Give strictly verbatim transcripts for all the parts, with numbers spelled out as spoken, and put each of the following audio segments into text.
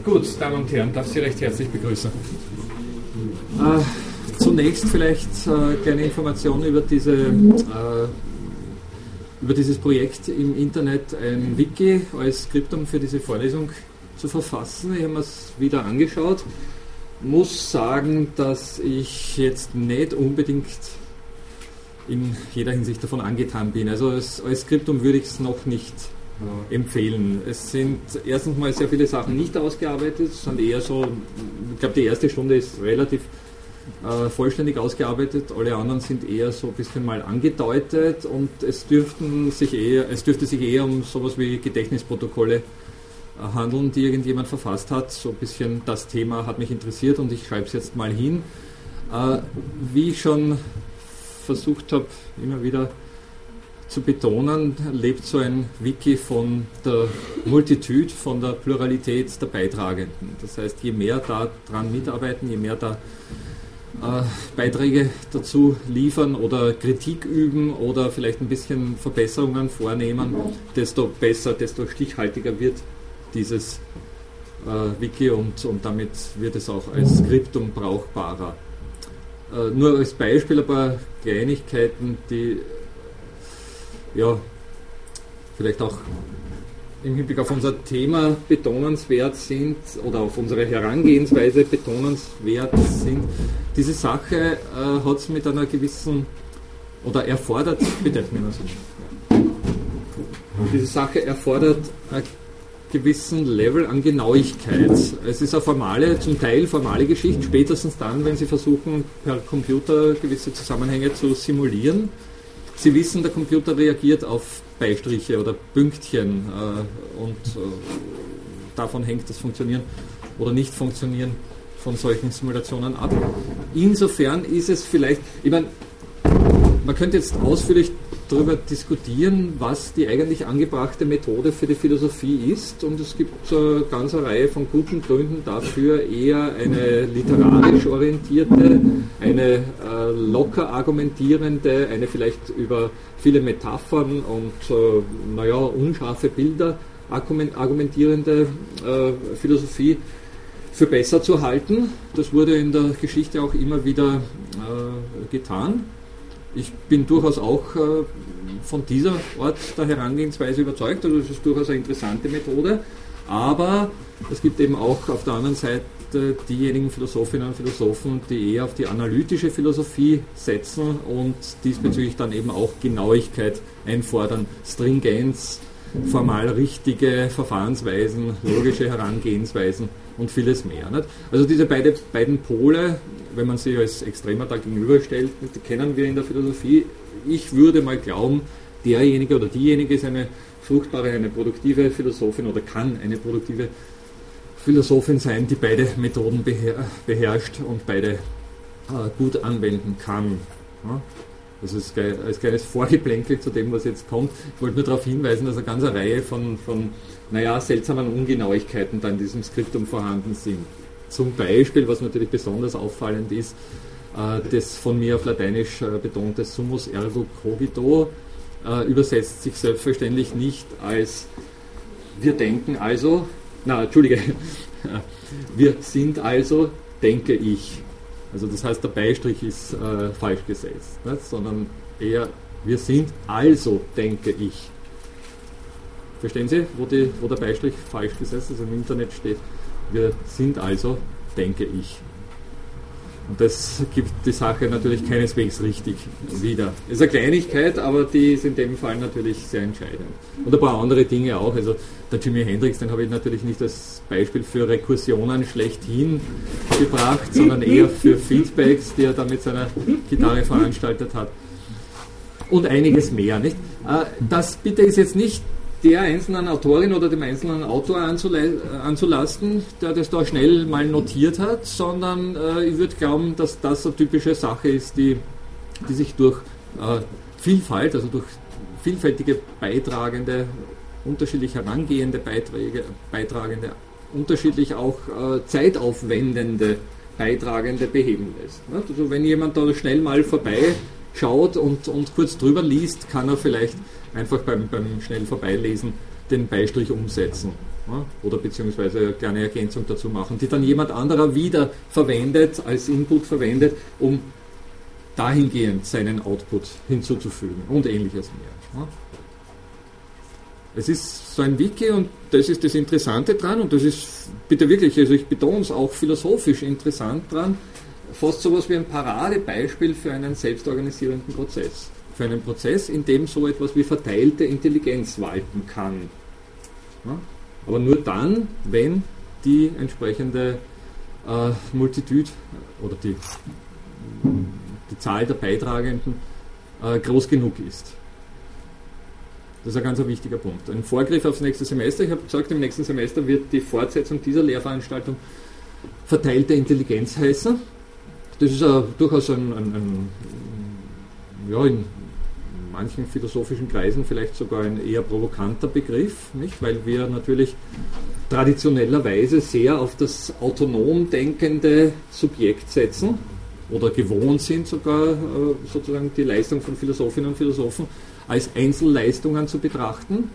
Gut, Damen und Herren, darf Sie recht herzlich begrüßen. Äh, zunächst vielleicht äh, kleine Informationen über, diese, äh, über dieses Projekt im Internet, ein Wiki als Skriptum für diese Vorlesung zu verfassen. Ich habe mir es wieder angeschaut, muss sagen, dass ich jetzt nicht unbedingt in jeder Hinsicht davon angetan bin. Also als, als Skriptum würde ich es noch nicht äh, empfehlen. Es sind erstens mal sehr viele Sachen nicht ausgearbeitet, es sind eher so, ich glaube die erste Stunde ist relativ äh, vollständig ausgearbeitet, alle anderen sind eher so ein bisschen mal angedeutet und es, dürften sich eher, es dürfte sich eher um sowas wie Gedächtnisprotokolle äh, handeln, die irgendjemand verfasst hat. So ein bisschen das Thema hat mich interessiert und ich schreibe es jetzt mal hin. Äh, wie ich schon versucht habe, immer wieder zu betonen, lebt so ein Wiki von der Multitude, von der Pluralität der Beitragenden. Das heißt, je mehr da dran mitarbeiten, je mehr da äh, Beiträge dazu liefern oder Kritik üben oder vielleicht ein bisschen Verbesserungen vornehmen, desto besser, desto stichhaltiger wird dieses äh, Wiki und, und damit wird es auch als Skriptum brauchbarer. Äh, nur als Beispiel ein paar Kleinigkeiten, die ja vielleicht auch im Hinblick auf unser Thema betonenswert sind oder auf unsere Herangehensweise betonenswert sind. Diese Sache äh, hat es mit einer gewissen oder erfordert, bitte, diese Sache erfordert ein gewissen Level an Genauigkeit. Es ist eine formale, zum Teil formale Geschichte, spätestens dann, wenn Sie versuchen, per Computer gewisse Zusammenhänge zu simulieren. Sie wissen, der Computer reagiert auf Beistriche oder Pünktchen äh, und äh, davon hängt das Funktionieren oder Nicht-Funktionieren von solchen Simulationen ab. Insofern ist es vielleicht, ich meine, man könnte jetzt ausführlich darüber diskutieren, was die eigentlich angebrachte Methode für die Philosophie ist, und es gibt eine ganze Reihe von guten Gründen dafür, eher eine literarisch orientierte, eine äh, locker argumentierende, eine vielleicht über viele Metaphern und äh, naja, unscharfe Bilder argumentierende äh, Philosophie für besser zu halten. Das wurde in der Geschichte auch immer wieder äh, getan. Ich bin durchaus auch äh, von dieser Art der Herangehensweise überzeugt, also es ist durchaus eine interessante Methode, aber es gibt eben auch auf der anderen Seite diejenigen Philosophinnen und Philosophen, die eher auf die analytische Philosophie setzen und diesbezüglich dann eben auch Genauigkeit einfordern, Stringenz, formal richtige Verfahrensweisen, logische Herangehensweisen und vieles mehr. Nicht? Also diese beide, beiden Pole, wenn man sie als extremer da gegenüberstellt, die kennen wir in der Philosophie. Ich würde mal glauben, derjenige oder diejenige ist eine fruchtbare, eine produktive Philosophin oder kann eine produktive Philosophin sein, die beide Methoden beher beherrscht und beide äh, gut anwenden kann. Ja? Das ist als kleines Vorgeplänkel zu dem, was jetzt kommt. Ich wollte nur darauf hinweisen, dass eine ganze Reihe von, von naja, seltsamen Ungenauigkeiten da in diesem Skriptum vorhanden sind. Zum Beispiel, was natürlich besonders auffallend ist, äh, das von mir auf Lateinisch äh, betonte Summus ergo cogito äh, übersetzt sich selbstverständlich nicht als wir denken also, na, Entschuldige, wir sind also, denke ich. Also das heißt, der Beistrich ist äh, falsch gesetzt, nicht? Sondern eher, wir sind also, denke ich. Verstehen Sie, wo, die, wo der Beistrich falsch gesetzt ist? Also im Internet steht, wir sind also, denke ich. Und das gibt die Sache natürlich keineswegs richtig wieder. Es ist eine Kleinigkeit, aber die ist in dem Fall natürlich sehr entscheidend. Und ein paar andere Dinge auch. Also der Jimi Hendrix, den habe ich natürlich nicht als Beispiel für Rekursionen schlechthin gebracht, sondern eher für Feedbacks, die er da mit seiner Gitarre veranstaltet hat. Und einiges mehr. Nicht? Das bitte ist jetzt nicht der einzelnen Autorin oder dem einzelnen Autor anzulasten, der das da schnell mal notiert hat, sondern äh, ich würde glauben, dass das eine typische Sache ist, die, die sich durch äh, Vielfalt, also durch vielfältige Beitragende, unterschiedlich herangehende Beiträge, Beitragende, unterschiedlich auch äh, zeitaufwendende Beitragende beheben lässt. Ne? Also wenn jemand da schnell mal vorbeischaut und, und kurz drüber liest, kann er vielleicht einfach beim, beim schnell Vorbeilesen den Beistrich umsetzen. Ja, oder beziehungsweise eine kleine Ergänzung dazu machen, die dann jemand anderer wieder verwendet, als Input verwendet, um dahingehend seinen Output hinzuzufügen und ähnliches mehr. Ja. Es ist so ein Wiki und das ist das Interessante dran und das ist bitte wirklich, also ich betone es auch philosophisch interessant dran, fast sowas wie ein Paradebeispiel für einen selbstorganisierenden Prozess. Für einen Prozess, in dem so etwas wie verteilte Intelligenz walten kann. Ja? Aber nur dann, wenn die entsprechende äh, Multitude oder die, die Zahl der Beitragenden äh, groß genug ist. Das ist ein ganz ein wichtiger Punkt. Ein Vorgriff aufs nächste Semester. Ich habe gesagt, im nächsten Semester wird die Fortsetzung dieser Lehrveranstaltung verteilte Intelligenz heißen. Das ist uh, durchaus ein, ein, ein, ja, in manchen philosophischen Kreisen vielleicht sogar ein eher provokanter Begriff, nicht? Weil wir natürlich traditionellerweise sehr auf das autonom denkende Subjekt setzen oder gewohnt sind sogar uh, sozusagen die Leistung von Philosophinnen und Philosophen als Einzelleistungen zu betrachten.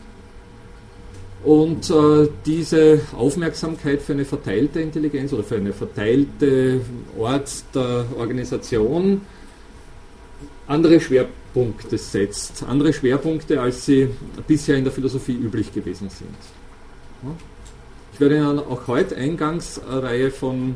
Und äh, diese Aufmerksamkeit für eine verteilte Intelligenz oder für eine verteilte Art der Organisation andere Schwerpunkte setzt, andere Schwerpunkte, als sie bisher in der Philosophie üblich gewesen sind. Ja. Ich werde Ihnen auch heute eingangs eine Reihe von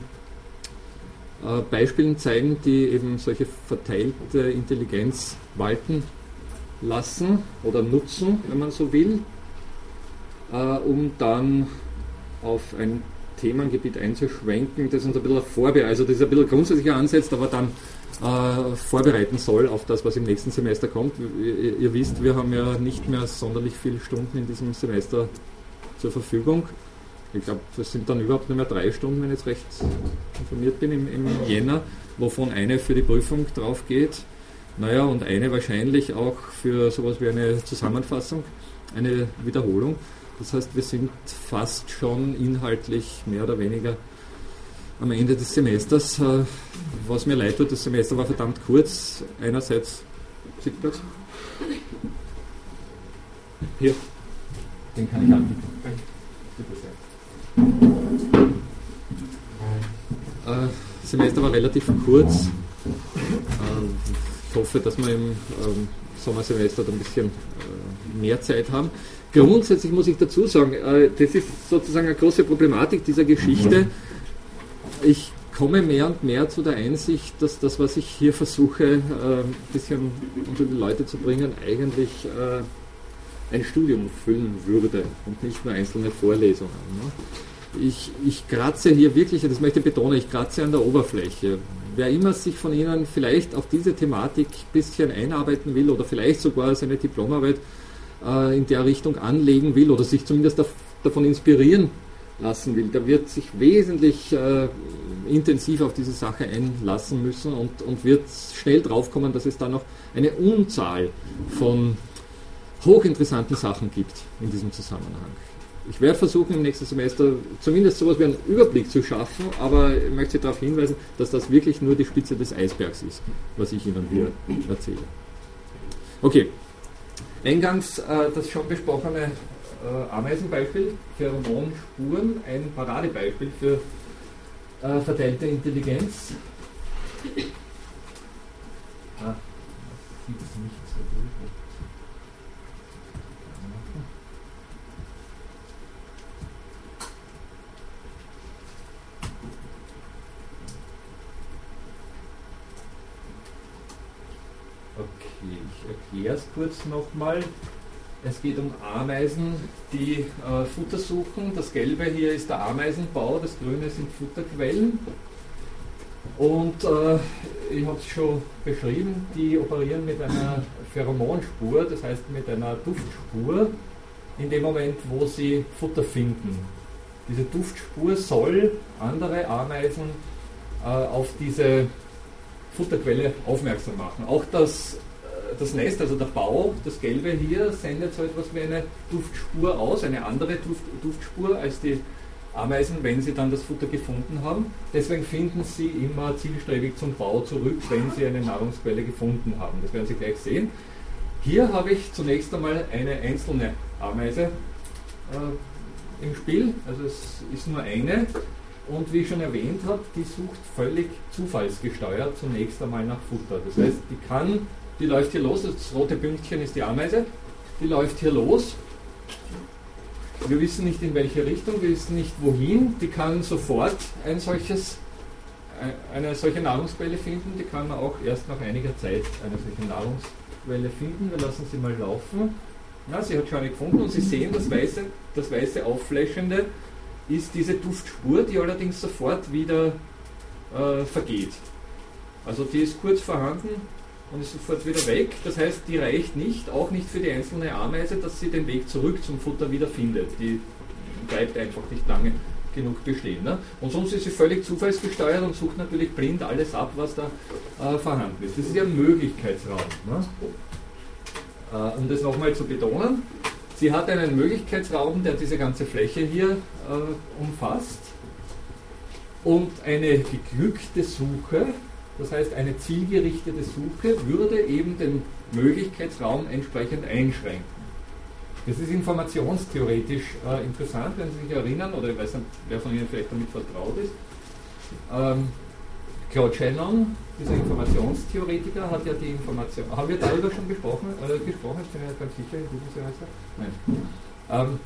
äh, Beispielen zeigen, die eben solche verteilte Intelligenz walten lassen oder nutzen, wenn man so will, äh, um dann auf ein Themengebiet einzuschwenken, das uns ein bisschen vorbereitet, also das ist ein bisschen grundsätzlicher ansetzt, aber dann äh, vorbereiten soll auf das, was im nächsten Semester kommt. Ihr, ihr wisst, wir haben ja nicht mehr sonderlich viele Stunden in diesem Semester zur Verfügung. Ich glaube, es sind dann überhaupt nur mehr drei Stunden, wenn ich jetzt recht informiert bin, im, im Jänner, wovon eine für die Prüfung drauf geht. Naja, und eine wahrscheinlich auch für sowas wie eine Zusammenfassung, eine Wiederholung. Das heißt, wir sind fast schon inhaltlich mehr oder weniger am Ende des Semesters. Was mir leid tut, das Semester war verdammt kurz. Einerseits, sieht man das? Hier, den kann ich anbieten. Bitte sehr. Äh, das Semester war relativ kurz. Äh, Ich hoffe, dass wir im ähm, Sommersemester ein bisschen äh, mehr Zeit haben. Grundsätzlich muss ich dazu sagen, äh, das ist sozusagen eine große Problematik dieser Geschichte. Ich komme mehr und mehr zu der Einsicht, dass das, was ich hier versuche, äh, ein bisschen unter die Leute zu bringen, eigentlich äh, ein Studium füllen würde und nicht nur einzelne Vorlesungen. Ne? Ich, ich kratze hier wirklich, das möchte ich betonen, ich kratze an der Oberfläche. Wer immer sich von Ihnen vielleicht auf diese Thematik ein bisschen einarbeiten will oder vielleicht sogar seine Diplomarbeit äh, in der Richtung anlegen will oder sich zumindest da, davon inspirieren lassen will, der wird sich wesentlich äh, intensiv auf diese Sache einlassen müssen und, und wird schnell draufkommen, dass es da noch eine Unzahl von hochinteressanten Sachen gibt in diesem Zusammenhang. Ich werde versuchen, im nächsten Semester zumindest sowas wie einen Überblick zu schaffen, aber ich möchte Sie darauf hinweisen, dass das wirklich nur die Spitze des Eisbergs ist, was ich Ihnen hier erzähle. Okay, eingangs äh, das schon besprochene äh, Ameisenbeispiel, Pheromonspuren, ein Paradebeispiel für äh, verteilte Intelligenz. Ah, das sieht es nicht so gut. Ich erkläre es kurz nochmal. Es geht um Ameisen, die äh, Futter suchen. Das Gelbe hier ist der Ameisenbau, das Grüne sind Futterquellen. Und äh, ich habe es schon beschrieben, die operieren mit einer Pheromonspur, das heißt mit einer Duftspur, in dem Moment, wo sie Futter finden. Diese Duftspur soll andere Ameisen äh, auf diese Futterquelle aufmerksam machen. Auch das Das Nest, also der Bau, das Gelbe hier, sendet so etwas wie eine Duftspur aus, eine andere Duft, Duftspur als die Ameisen, wenn sie dann das Futter gefunden haben. Deswegen finden sie immer zielstrebig zum Bau zurück, wenn sie eine Nahrungsquelle gefunden haben. Das werden Sie gleich sehen. Hier habe ich zunächst einmal eine einzelne Ameise äh, im Spiel, also es ist nur eine. Und wie ich schon erwähnt habe, die sucht völlig zufallsgesteuert zunächst einmal nach Futter. Das heißt, die kann, die läuft hier los, das rote Pünktchen ist die Ameise, die läuft hier los. Wir wissen nicht in welche Richtung, wir wissen nicht wohin, die kann sofort ein solches, eine solche Nahrungsquelle finden, die kann man auch erst nach einiger Zeit eine solche Nahrungsquelle finden. Wir lassen sie mal laufen. Na, sie hat schon eine gefunden und Sie sehen, das weiße, das weiße Auffläschende ist diese Duftspur, die allerdings sofort wieder äh, vergeht. Also die ist kurz vorhanden und ist sofort wieder weg. Das heißt, die reicht nicht, auch nicht für die einzelne Ameise, dass sie den Weg zurück zum Futter wieder findet. Die bleibt einfach nicht lange genug bestehen. Ne? Und sonst ist sie völlig zufallsgesteuert und sucht natürlich blind alles ab, was da äh, vorhanden ist. Das ist ja ein Möglichkeitsraum. Ne? Äh, um das nochmal zu betonen, sie hat einen Möglichkeitsraum, der diese ganze Fläche hier äh, umfasst und eine geglückte Suche, das heißt eine zielgerichtete Suche, würde eben den Möglichkeitsraum entsprechend einschränken. Das ist informationstheoretisch äh, interessant, wenn Sie sich erinnern, oder ich weiß nicht, wer von Ihnen vielleicht damit vertraut ist. Ähm, Claude Shannon, dieser Informationstheoretiker, hat ja die Information. Haben wir darüber schon gesprochen? Äh, gesprochen? Ich bin ja ganz sicher, in diesem Semester. Nein. Ähm,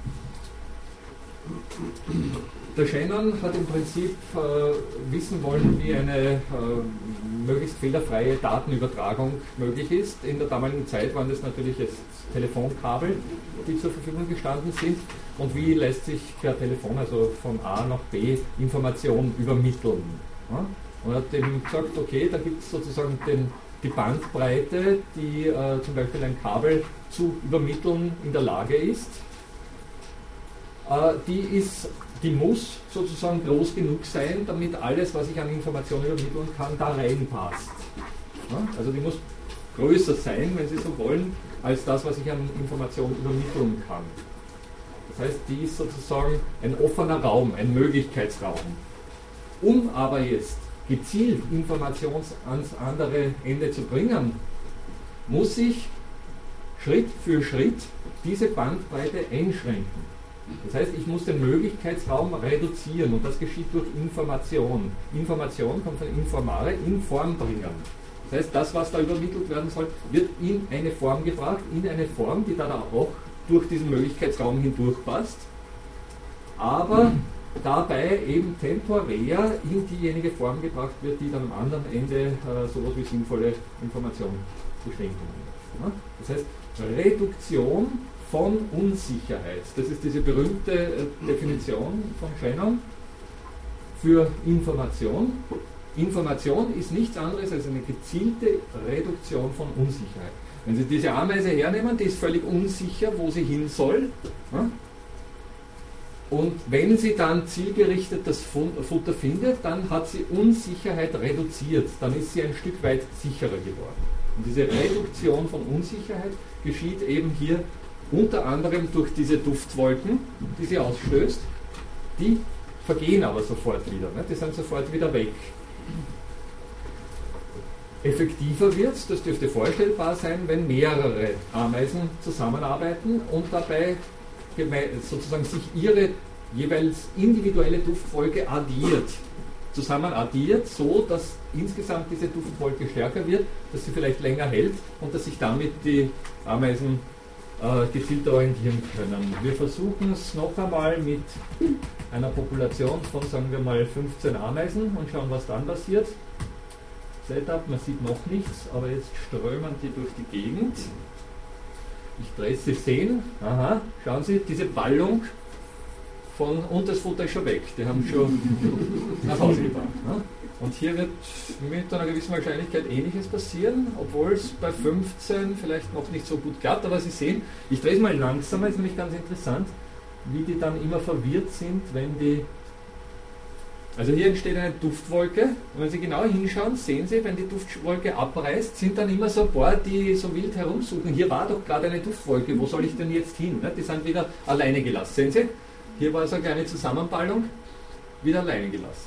der Shannon hat im Prinzip äh, wissen wollen, wie eine äh, möglichst fehlerfreie Datenübertragung möglich ist. In der damaligen Zeit waren das natürlich jetzt Telefonkabel, die zur Verfügung gestanden sind. Und wie lässt sich per Telefon, also von A nach B, Information übermitteln? Ja? Und hat eben gesagt, okay, da gibt es sozusagen den, die Bandbreite, die äh, zum Beispiel ein Kabel zu übermitteln in der Lage ist. Äh, die ist, die muss sozusagen groß genug sein, damit alles, was ich an Informationen übermitteln kann, da reinpasst. Ja? Also die muss größer sein, wenn Sie so wollen, als das, was ich an Informationen übermitteln kann. Das heißt, die ist sozusagen ein offener Raum, ein Möglichkeitsraum. Um aber jetzt gezielt Informationen ans andere Ende zu bringen, muss ich Schritt für Schritt diese Bandbreite einschränken. Das heißt, ich muss den Möglichkeitsraum reduzieren und das geschieht durch Information. Information kommt von informare, in Form bringen. Das heißt, das, was da übermittelt werden soll, wird in eine Form gebracht, in eine Form, die dann auch durch diesen Möglichkeitsraum hindurch passt, aber dabei eben temporär in diejenige Form gebracht wird, die dann am anderen Ende äh, sowas wie sinnvolle Informationen bestehen kann. Ja? Das heißt, Reduktion von Unsicherheit. Das ist diese berühmte äh, Definition von Shannon für Information. Information ist nichts anderes als eine gezielte Reduktion von Unsicherheit. Wenn Sie diese Ameise hernehmen, die ist völlig unsicher, wo sie hin soll. Ja? Und wenn sie dann zielgerichtet das Futter findet, dann hat sie Unsicherheit reduziert. Dann ist sie ein Stück weit sicherer geworden. Und diese Reduktion von Unsicherheit geschieht eben hier unter anderem durch diese Duftwolken, die sie ausstößt. Die vergehen aber sofort wieder. Ne? Die sind sofort wieder weg. Effektiver wird es, das dürfte vorstellbar sein, wenn mehrere Ameisen zusammenarbeiten und dabei sozusagen sich ihre jeweils individuelle Duftwolke addiert, zusammen addiert, so dass insgesamt diese Duftwolke stärker wird, dass sie vielleicht länger hält und dass sich damit die Ameisen äh, gezielt orientieren können. Wir versuchen es noch einmal mit einer Population von, sagen wir mal, fünfzehn Ameisen und schauen, was dann passiert. Setup, man sieht noch nichts, aber jetzt strömen die durch die Gegend. Ich drehe Sie sehen, aha, schauen Sie, diese Ballung von, und das Futter ist schon weg, die haben schon nach Hause gebracht. Ne? Und hier wird mit einer gewissen Wahrscheinlichkeit Ähnliches passieren, obwohl es bei fünfzehn vielleicht noch nicht so gut klappt, aber Sie sehen, ich drehe es mal langsamer, ist nämlich ganz interessant, wie die dann immer verwirrt sind, wenn die. Also hier entsteht eine Duftwolke und wenn Sie genau hinschauen, sehen Sie, wenn die Duftwolke abreißt, sind dann immer so ein paar, die so wild herumsuchen. Hier war doch gerade eine Duftwolke, wo soll ich denn jetzt hin? Die sind wieder alleine gelassen. Sehen Sie? Hier war so eine kleine Zusammenballung, wieder alleine gelassen.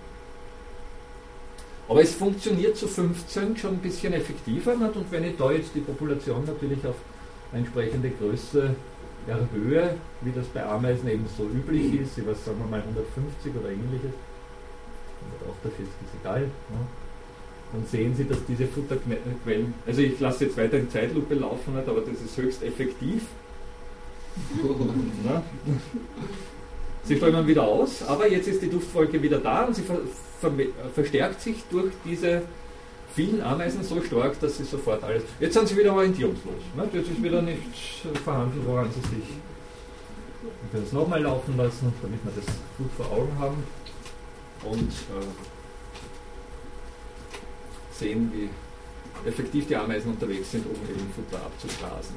Aber es funktioniert zu fünfzehn schon ein bisschen effektiver und wenn ich da jetzt die Population natürlich auf eine entsprechende Größe erhöhe, wie das bei Ameisen eben so üblich ist, ich weiß, sagen wir mal hundertfünfzig oder ähnliches, hundertachtundvierzig ist egal, ja, dann sehen Sie, dass diese Futterquellen, also ich lasse jetzt weiter in Zeitlupe laufen, nicht, aber das ist höchst effektiv. Ja. Sie strömen wieder aus, aber jetzt ist die Duftwolke wieder da und sie ver ver verstärkt sich durch diese vielen Ameisen so stark, dass sie sofort alles... Jetzt sind sie wieder orientierungslos. Ne? Jetzt ist wieder nichts verhandelt, woran sie sich... Ich will es nochmal laufen lassen, damit wir das gut vor Augen haben und äh, sehen, wie effektiv die Ameisen unterwegs sind, um eben Futter abzugrasen.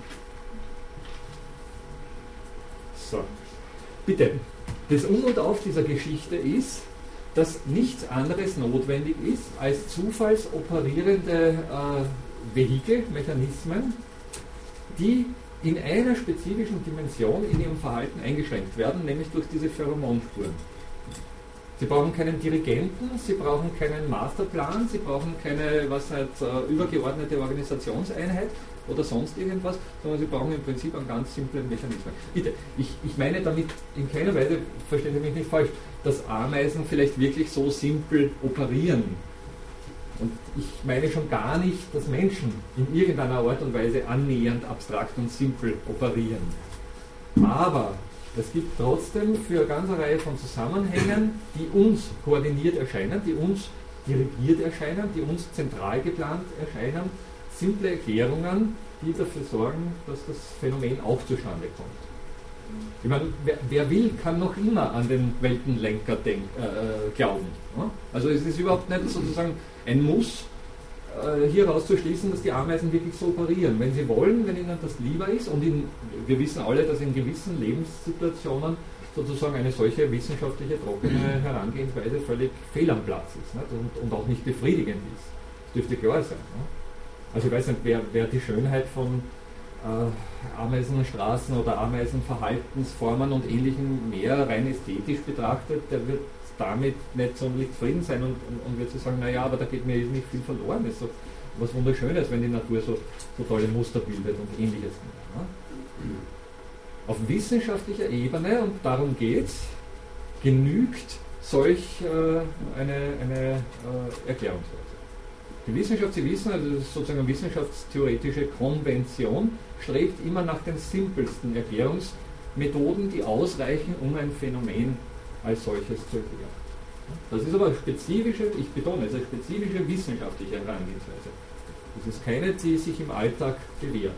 So. Bitte, das Um und Auf dieser Geschichte ist, dass nichts anderes notwendig ist als zufallsoperierende äh, Vehikel, Mechanismen, die in einer spezifischen Dimension in ihrem Verhalten eingeschränkt werden, nämlich durch diese Pheromonspuren. Sie brauchen keinen Dirigenten, Sie brauchen keinen Masterplan, Sie brauchen keine was halt, äh, übergeordnete Organisationseinheit oder sonst irgendwas, sondern Sie brauchen im Prinzip einen ganz simplen Mechanismus. Bitte, ich, ich meine damit in keiner Weise, verstehen Sie mich nicht falsch, dass Ameisen vielleicht wirklich so simpel operieren. Und ich meine schon gar nicht, dass Menschen in irgendeiner Art und Weise annähernd abstrakt und simpel operieren. Aber es gibt trotzdem für eine ganze Reihe von Zusammenhängen, die uns koordiniert erscheinen, die uns dirigiert erscheinen, die uns zentral geplant erscheinen, simple Erklärungen, die dafür sorgen, dass das Phänomen auch zustande kommt. Ich meine, wer, wer will, kann noch immer an den Weltenlenker denk, äh, glauben. Ja? Also es ist überhaupt nicht sozusagen ein Muss, äh, hier rauszuschließen, dass die Ameisen wirklich so operieren. Wenn sie wollen, wenn ihnen das lieber ist, und in, wir wissen alle, dass in gewissen Lebenssituationen sozusagen eine solche wissenschaftliche, trockene Herangehensweise völlig fehl am Platz ist, nicht? Und, und auch nicht befriedigend ist. Das dürfte klar sein. Ne? Also ich weiß nicht, wer, wer die Schönheit von äh, Ameisenstraßen oder Ameisenverhaltensformen und Ähnlichem mehr rein ästhetisch betrachtet, der wird damit nicht sonderlich zufrieden sein und, und, und wird so sagen, naja, aber da geht mir nicht viel verloren. Das ist so was Wunderschönes, wenn die Natur so, so tolle Muster bildet und Ähnliches. Ne? Auf wissenschaftlicher Ebene, und darum geht es, genügt solch äh, eine, eine äh, Erklärungsweise. Die Wissenschaft, Sie wissen, also das ist sozusagen eine wissenschaftstheoretische Konvention, strebt immer nach den simpelsten Erklärungsmethoden, die ausreichen, um ein Phänomen als solches zu erklären. Das ist aber eine spezifische, ich betone, es ist eine spezifische wissenschaftliche Herangehensweise. Das ist keine, die sich im Alltag bewährt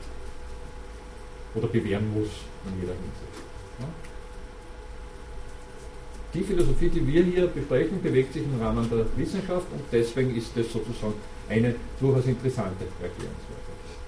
oder bewähren muss in jeder Hinsicht. Ja? Die Philosophie, die wir hier besprechen, bewegt sich im Rahmen der Wissenschaft und deswegen ist das sozusagen eine durchaus interessante Erklärungsweise.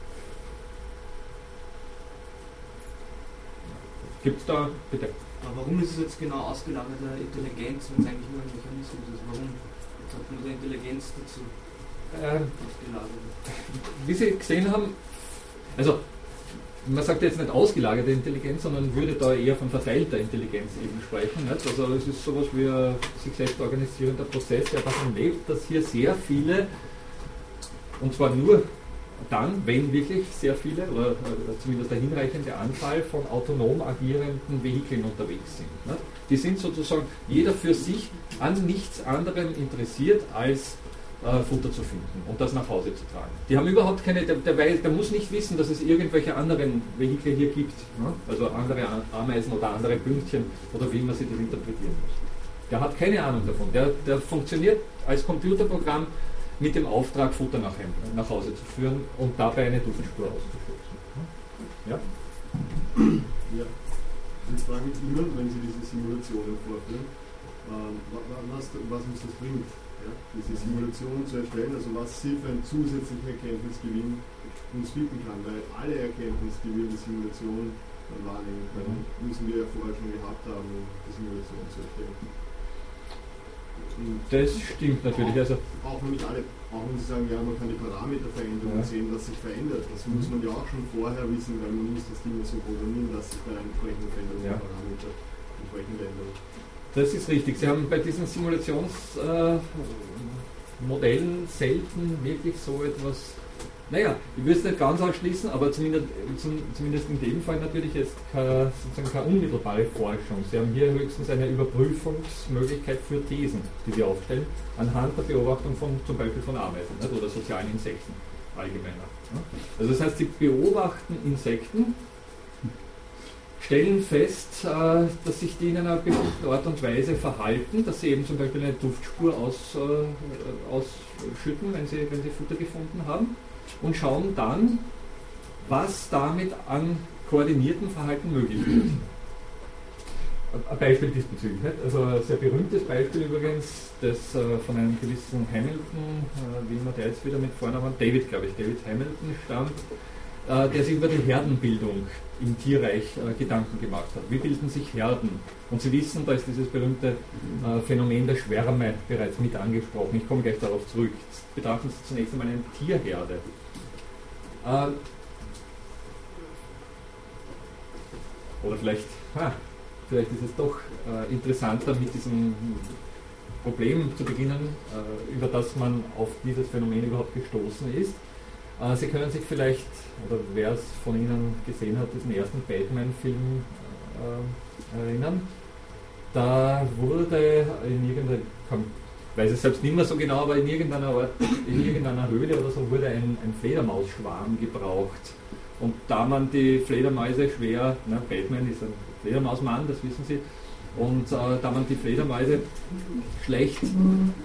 Gibt es da, bitte? Aber warum ist es jetzt genau ausgelagerte Intelligenz, wenn es eigentlich nur ein Mechanismus ist? Warum hat man die Intelligenz dazu ähm, ausgelagert? Wie Sie gesehen haben, also man sagt jetzt nicht ausgelagerte Intelligenz, sondern würde da eher von verteilter Intelligenz eben sprechen. Nicht? Also es ist sowas wie ein sich selbst organisierender Prozess, der davon lebt, dass hier sehr viele, und zwar nur dann, wenn wirklich sehr viele, oder zumindest der hinreichende Anteil von autonom agierenden Vehikeln unterwegs sind. Nicht? Die sind sozusagen jeder für sich an nichts anderem interessiert, als äh, Futter zu finden und das nach Hause zu tragen. Die haben überhaupt keine, der, der, der muss nicht wissen, dass es irgendwelche anderen Vehikel hier gibt, ne? Also andere Ameisen oder andere Pünktchen oder wie man sich das interpretieren muss. Der hat keine Ahnung davon. Der, der funktioniert als Computerprogramm mit dem Auftrag, Futter nach, nach Hause zu führen und dabei eine Duftspur auszustoßen. Ja? Ja. Jetzt frage ich immer, wenn Sie diese Simulationen vorführen, ähm, was, was uns das bringt, ja? Diese Simulation zu erstellen, also was Sie für einen zusätzlichen Erkenntnisgewinn uns bieten kann, weil alle Erkenntnisse, die wir in der Simulation wahrnehmen können, müssen wir ja vorher schon gehabt haben, um die Simulation zu erstellen. Und das stimmt natürlich. Also auch wenn nicht alle, auch wenn Sie sagen, ja, man kann die Parameter verändern und ja. sehen, dass sich verändert. Das muss man ja auch schon vorher wissen, weil man muss das Ding so programmieren, dass sich bei einer entsprechenden Veränderung der ja. Parameter entsprechend ändern. Das ist richtig. Sie haben bei diesen Simulationsmodellen äh, selten wirklich so etwas Naja, ich würde es nicht ganz ausschließen, aber zumindest, zumindest in dem Fall natürlich jetzt keine, sozusagen keine unmittelbare Forschung. Sie haben hier höchstens eine Überprüfungsmöglichkeit für Thesen, die Sie aufstellen, anhand der Beobachtung von zum Beispiel von Ameisen, nicht, oder sozialen Insekten allgemeiner. Also das heißt, Sie beobachten Insekten, stellen fest, dass sich die in einer bestimmten Art und Weise verhalten, dass sie eben zum Beispiel eine Duftspur aus, ausschütten, wenn sie, wenn sie Futter gefunden haben, und schauen dann, was damit an koordiniertem Verhalten möglich ist. Ein Beispiel diesbezüglich. Nicht? Also ein sehr berühmtes Beispiel übrigens, das äh, von einem gewissen Hamilton, äh, wie immer der jetzt wieder mit Vornamen, David, glaube ich, David Hamilton stammt, äh, der sich über die Herdenbildung im Tierreich äh, Gedanken gemacht hat. Wie bilden sich Herden? Und Sie wissen, da ist dieses berühmte äh, Phänomen der Schwärme bereits mit angesprochen. Ich komme gleich darauf zurück. Jetzt betrachten Sie zunächst einmal eine Tierherde. Äh, oder vielleicht, ha, vielleicht ist es doch äh, interessanter, mit diesem Problem zu beginnen, äh, über das man auf dieses Phänomen überhaupt gestoßen ist. Äh, Sie können sich vielleicht, oder wer es von Ihnen gesehen hat, diesen ersten Batman-Film äh, erinnern. Da wurde in irgendeiner, ich weiß es selbst nicht mehr so genau, aber in irgendeiner Art, in irgendeiner Höhle oder so wurde ein, ein Fledermausschwarm gebraucht. Und da man die Fledermäuse schwer, na, Batman ist ein Fledermausmann, das wissen Sie, und äh, da man die Fledermäuse schlecht, äh,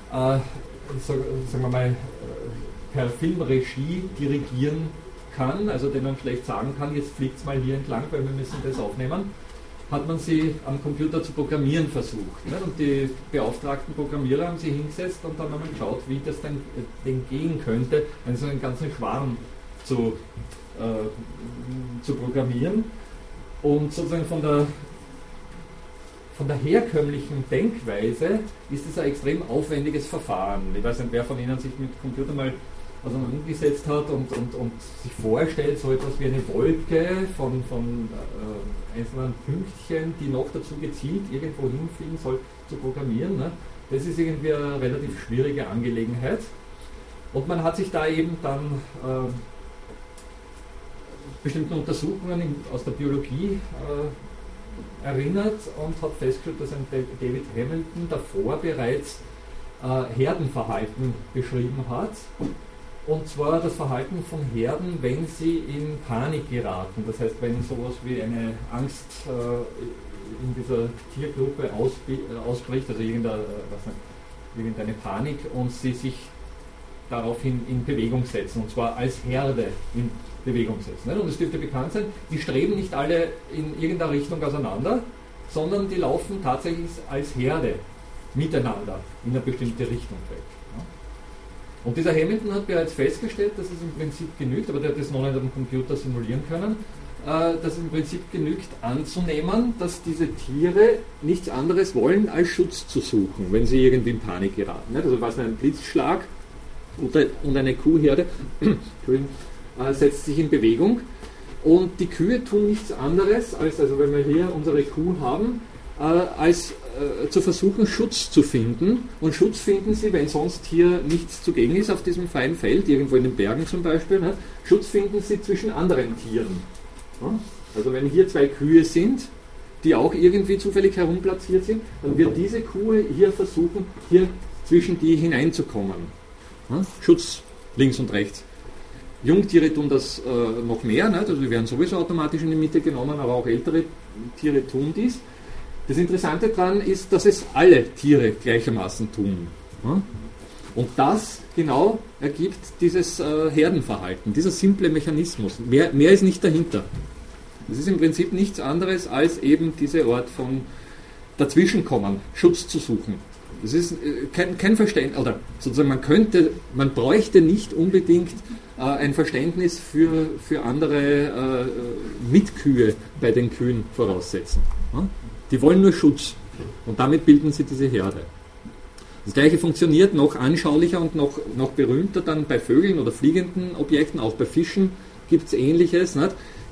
so, sagen wir mal, per Filmregie dirigieren kann, also denen man schlecht sagen kann, jetzt fliegt es mal hier entlang, weil wir müssen das aufnehmen, hat man sie am Computer zu programmieren versucht. Ne? Und die beauftragten Programmierer haben sie hingesetzt und dann haben wir geschaut, wie das denn, denn gehen könnte, einen so einen ganzen Schwarm zu, äh, zu programmieren. Und sozusagen von der, von der herkömmlichen Denkweise ist es ein extrem aufwendiges Verfahren. Ich weiß nicht, wer von Ihnen sich mit Computer mal auseinandergesetzt hat und, und, und sich vorstellt, so etwas wie eine Wolke von, von äh, einzelnen Pünktchen, die noch dazu gezielt irgendwo hinfliegen soll, zu programmieren. Ne? Das ist irgendwie eine relativ schwierige Angelegenheit. Und man hat sich da eben dann äh, bestimmten Untersuchungen in, aus der Biologie äh, erinnert und hat festgestellt, dass ein David Hamilton davor bereits äh, Herdenverhalten beschrieben hat. Und zwar das Verhalten von Herden, wenn sie in Panik geraten. Das heißt, wenn sowas wie eine Angst äh, in dieser Tiergruppe ausbricht, also irgendeine, was nicht, irgendeine Panik, und sie sich daraufhin in Bewegung setzen, und zwar als Herde in Bewegung setzen. Und es dürfte bekannt sein, die streben nicht alle in irgendeiner Richtung auseinander, sondern die laufen tatsächlich als Herde miteinander in eine bestimmte Richtung weg. Und dieser Hamilton hat bereits festgestellt, dass es im Prinzip genügt, aber der hat das noch nicht am Computer simulieren können, äh, dass es im Prinzip genügt anzunehmen, dass diese Tiere nichts anderes wollen, als Schutz zu suchen, wenn sie irgendwie in Panik geraten. Also was ein Blitzschlag und eine Kuhherde äh, setzt sich in Bewegung, und die Kühe tun nichts anderes, als, also wenn wir hier unsere Kuh haben, äh, als äh, zu versuchen, Schutz zu finden. Und Schutz finden sie, wenn sonst hier nichts zugegen ist auf diesem freien Feld, irgendwo in den Bergen zum Beispiel, ne? Schutz finden sie zwischen anderen Tieren. Ja? Also wenn hier zwei Kühe sind, die auch irgendwie zufällig herumplatziert sind, dann wird diese Kuh hier versuchen, hier zwischen die hineinzukommen. Ja? Schutz links und rechts. Jungtiere tun das äh, noch mehr, nicht? Also die werden sowieso automatisch in die Mitte genommen, aber auch ältere Tiere tun dies. Das Interessante daran ist, dass es alle Tiere gleichermaßen tun. Ja? Und das genau ergibt dieses äh, Herdenverhalten, dieser simple Mechanismus. Mehr, mehr ist nicht dahinter. Das ist im Prinzip nichts anderes als eben diese Art von Dazwischenkommen, Schutz zu suchen. Das ist äh, kein, kein Verständnis, oder sozusagen man könnte, man bräuchte nicht unbedingt äh, ein Verständnis für, für andere äh, Mitkühe bei den Kühen voraussetzen. Ja? Die wollen nur Schutz, und damit bilden sie diese Herde. Das gleiche funktioniert noch anschaulicher und noch, noch berühmter dann bei Vögeln oder fliegenden Objekten, auch bei Fischen gibt es Ähnliches. Nicht?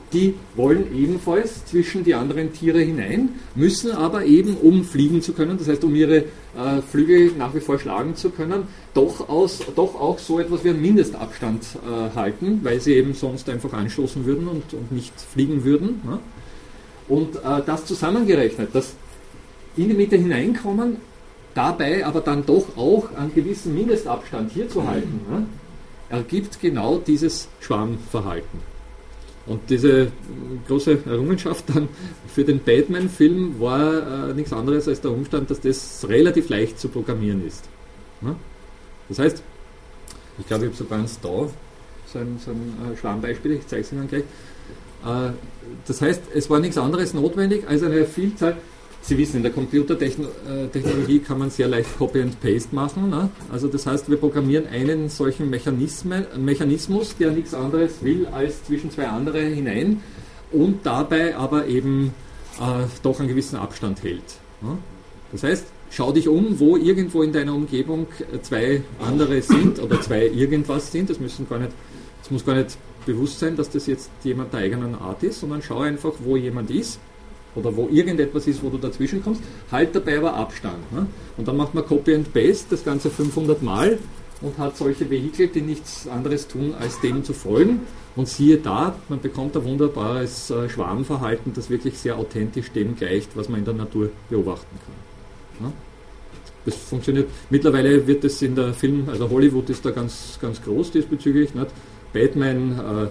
die wollen ebenfalls zwischen die anderen Tiere hinein, müssen aber eben, um fliegen zu können, das heißt, um ihre äh, Flügel nach wie vor schlagen zu können, doch, aus, doch auch so etwas wie einen Mindestabstand äh, halten, weil sie eben sonst einfach anstoßen würden und, und nicht fliegen würden. Ne? Und äh, das zusammengerechnet, dass in die Mitte hineinkommen, dabei aber dann doch auch einen gewissen Mindestabstand hier zu halten, ne, ergibt genau dieses Schwarmverhalten. Und diese große Errungenschaft dann für den Batman-Film war äh, nichts anderes als der Umstand, dass das relativ leicht zu programmieren ist. Ne? Das heißt, ich glaube, ich habe sogar eins da, so ein, so ein äh, Schwarmbeispiel, ich zeige es Ihnen gleich. Äh, das heißt, es war nichts anderes notwendig als eine Vielzahl. Sie wissen, in der Computertechnologie kann man sehr leicht Copy and Paste machen. Ne? Also das heißt, wir programmieren einen solchen Mechanismus, der nichts anderes will, als zwischen zwei andere hinein und dabei aber eben äh, doch einen gewissen Abstand hält. Ne? Das heißt, schau dich um, wo irgendwo in deiner Umgebung zwei andere sind oder zwei irgendwas sind. Das müssen gar nicht, das muss gar nicht bewusst sein, dass das jetzt jemand der eigenen Art ist, sondern schau einfach, wo jemand ist. Oder wo irgendetwas ist, wo du dazwischen kommst, halt dabei aber Abstand. Ne? Und dann macht man Copy and Paste, das Ganze fünfhundert Mal und hat solche Vehikel, die nichts anderes tun, als dem zu folgen. Und siehe da, man bekommt ein wunderbares äh, Schwarmverhalten, das wirklich sehr authentisch dem gleicht, was man in der Natur beobachten kann. Ne? Das funktioniert. Mittlerweile wird es in der Film, also Hollywood ist da ganz, ganz groß diesbezüglich. Nicht? Batman, äh,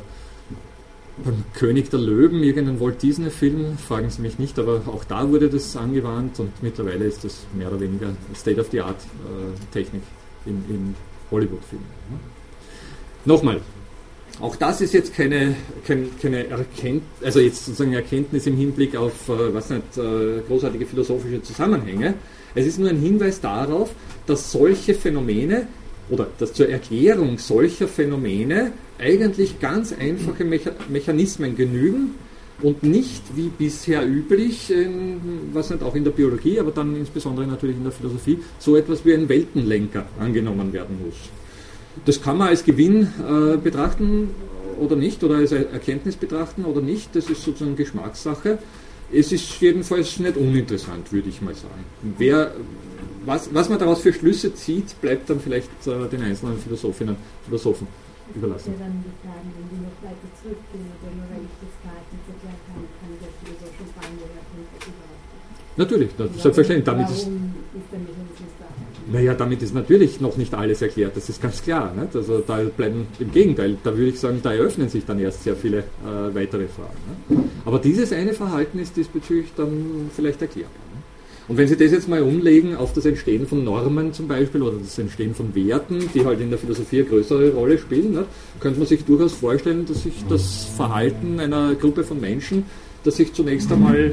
beim König der Löwen, irgendein Walt Disney-Film, fragen Sie mich nicht, aber auch da wurde das angewandt und mittlerweile ist das mehr oder weniger State-of-the-Art-Technik äh, in, in Hollywood-Filmen. Ne? Nochmal, auch das ist jetzt keine, keine, keine Erkenntnis, also jetzt sozusagen Erkenntnis im Hinblick auf, äh, was nicht, äh, großartige philosophische Zusammenhänge. Es ist nur ein Hinweis darauf, dass solche Phänomene oder dass zur Erklärung solcher Phänomene eigentlich ganz einfache Mecha- Mechanismen genügen und nicht wie bisher üblich, in, was nicht auch in der Biologie, aber dann insbesondere natürlich in der Philosophie, so etwas wie ein Weltenlenker angenommen werden muss. Das kann man als Gewinn äh, betrachten oder nicht, oder als Erkenntnis betrachten oder nicht, das ist sozusagen Geschmackssache. Es ist jedenfalls nicht uninteressant, würde ich mal sagen. Wer, was, was man daraus für Schlüsse zieht, bleibt dann vielleicht äh, den einzelnen Philosophinnen Philosophen überlassen. Ja, dann die Fragen, wenn die noch weiter zurückgehen, oder nur weil ich das Verhalten erklären kann, kann der Philosoph schon fragen, woher kommt das überhaupt? Natürlich, das, warum, selbstverständlich. Damit ist, ist der Mechanismus da? Naja, damit ist natürlich noch nicht alles erklärt, das ist ganz klar. Nicht? Also da bleiben, im Gegenteil, da würde ich sagen, da eröffnen sich dann erst sehr viele äh, weitere Fragen. Nicht? Aber dieses eine Verhalten ist diesbezüglich dann vielleicht erklärbar. Nicht? Und wenn Sie das jetzt mal umlegen auf das Entstehen von Normen zum Beispiel oder das Entstehen von Werten, die halt in der Philosophie eine größere Rolle spielen, nicht? Könnte man sich durchaus vorstellen, dass sich das Verhalten einer Gruppe von Menschen, das sich zunächst einmal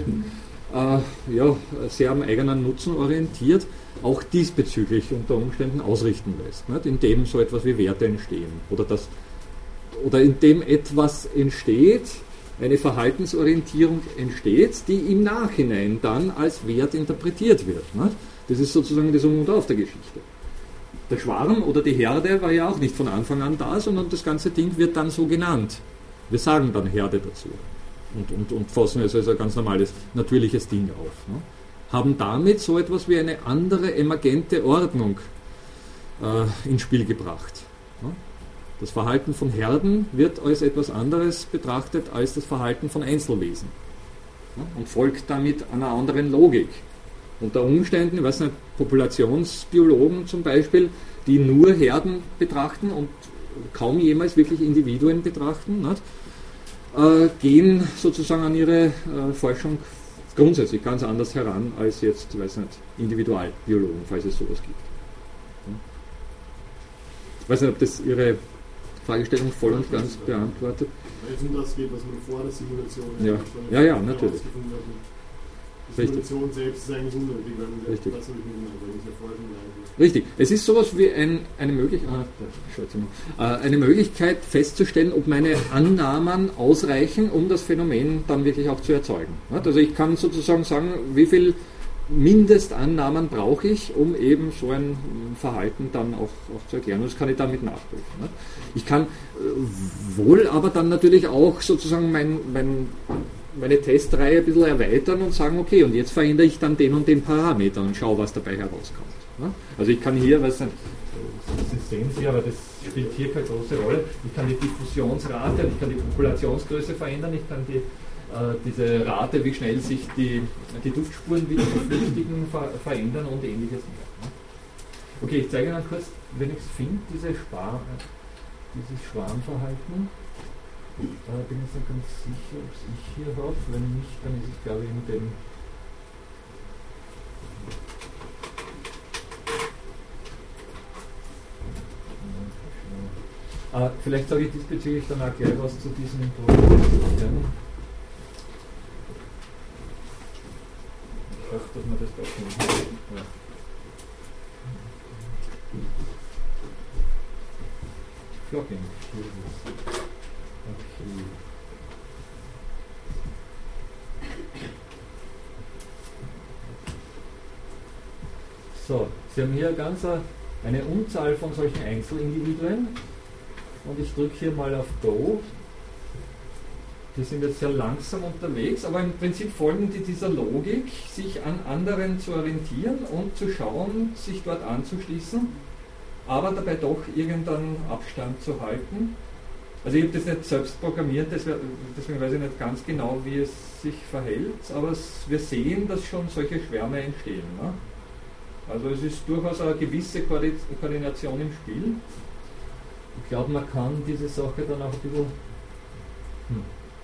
äh, ja, sehr am eigenen Nutzen orientiert, auch diesbezüglich unter Umständen ausrichten lässt, nicht? Indem so etwas wie Werte entstehen oder, das, oder indem etwas entsteht, eine Verhaltensorientierung entsteht, die im Nachhinein dann als Wert interpretiert wird. Nicht? Das ist sozusagen das Um und Auf der Geschichte. Der Schwarm oder die Herde war ja auch nicht von Anfang an da, sondern das ganze Ding wird dann so genannt. Wir sagen dann Herde dazu und, und, und fassen es als ein ganz normales, natürliches Ding auf. Ne? Haben damit so etwas wie eine andere emergente Ordnung äh, ins Spiel gebracht. Ne? Das Verhalten von Herden wird als etwas anderes betrachtet als das Verhalten von Einzelwesen ne? Und folgt damit einer anderen Logik. Unter Umständen, ich weiß nicht, Populationsbiologen zum Beispiel, die nur Herden betrachten und kaum jemals wirklich Individuen betrachten, nicht? Äh, gehen sozusagen an ihre äh, Forschung grundsätzlich ganz anders heran als jetzt, ich weiß nicht, Individualbiologen, falls es sowas gibt. Ich weiß nicht, ob das Ihre Fragestellung voll und ganz beantwortet. Weil es um das geht, was man vor der Simulation ja. Ja, ja, natürlich. Die Simulation selbst ist eigentlich unnötig, weil man Richtig. das nicht mehr erforschen eigentlich. Richtig. Es ist sowas wie ein, eine, Möglich ah, äh, eine Möglichkeit festzustellen, ob meine Annahmen ausreichen, um das Phänomen dann wirklich auch zu erzeugen. Also ich kann sozusagen sagen, wie viel Mindestannahmen brauche ich, um eben so ein Verhalten dann auch, auch zu erklären. Und das kann ich damit nachprüfen. Ne? Ich kann äh, wohl aber dann natürlich auch sozusagen mein, mein, meine Testreihe ein bisschen erweitern und sagen, okay, und jetzt verändere ich dann den und den Parameter und schaue, was dabei herauskommt. Ne? Also ich kann hier, was Sie sehen Sie, aber das spielt hier keine große Rolle, ich kann die Diffusionsrate, ich kann die Populationsgröße verändern, ich kann die diese Rate, wie schnell sich die, die Duftspuren wieder verflüchtigen, ver, verändern und ähnliches mehr. Okay, ich zeige Ihnen kurz, wenn ich es finde, diese Spar, dieses Schwarmverhalten. Da bin ich nicht ganz sicher, ob es ich hier habe. Wenn nicht, dann ist es, glaube ich, in dem. Äh, vielleicht sage ich diesbezüglich dann auch gleich was zu diesem Problem. Ich hoffe, dass man das doch nicht. Ja. Flocking. Okay. So, Sie haben hier ganz eine Unzahl von solchen Einzelindividuen und ich drücke hier mal auf Go. Die sind jetzt sehr langsam unterwegs, aber im Prinzip folgen die dieser Logik, sich an anderen zu orientieren und zu schauen, sich dort anzuschließen, aber dabei doch irgendeinen Abstand zu halten. Also ich habe das nicht selbst programmiert, deswegen weiß ich nicht ganz genau, wie es sich verhält, aber es, wir sehen, dass schon solche Schwärme entstehen. Ne? Also es ist durchaus eine gewisse Koordination im Spiel. Ich glaube, man kann diese Sache dann auch ein bisschen... Hm.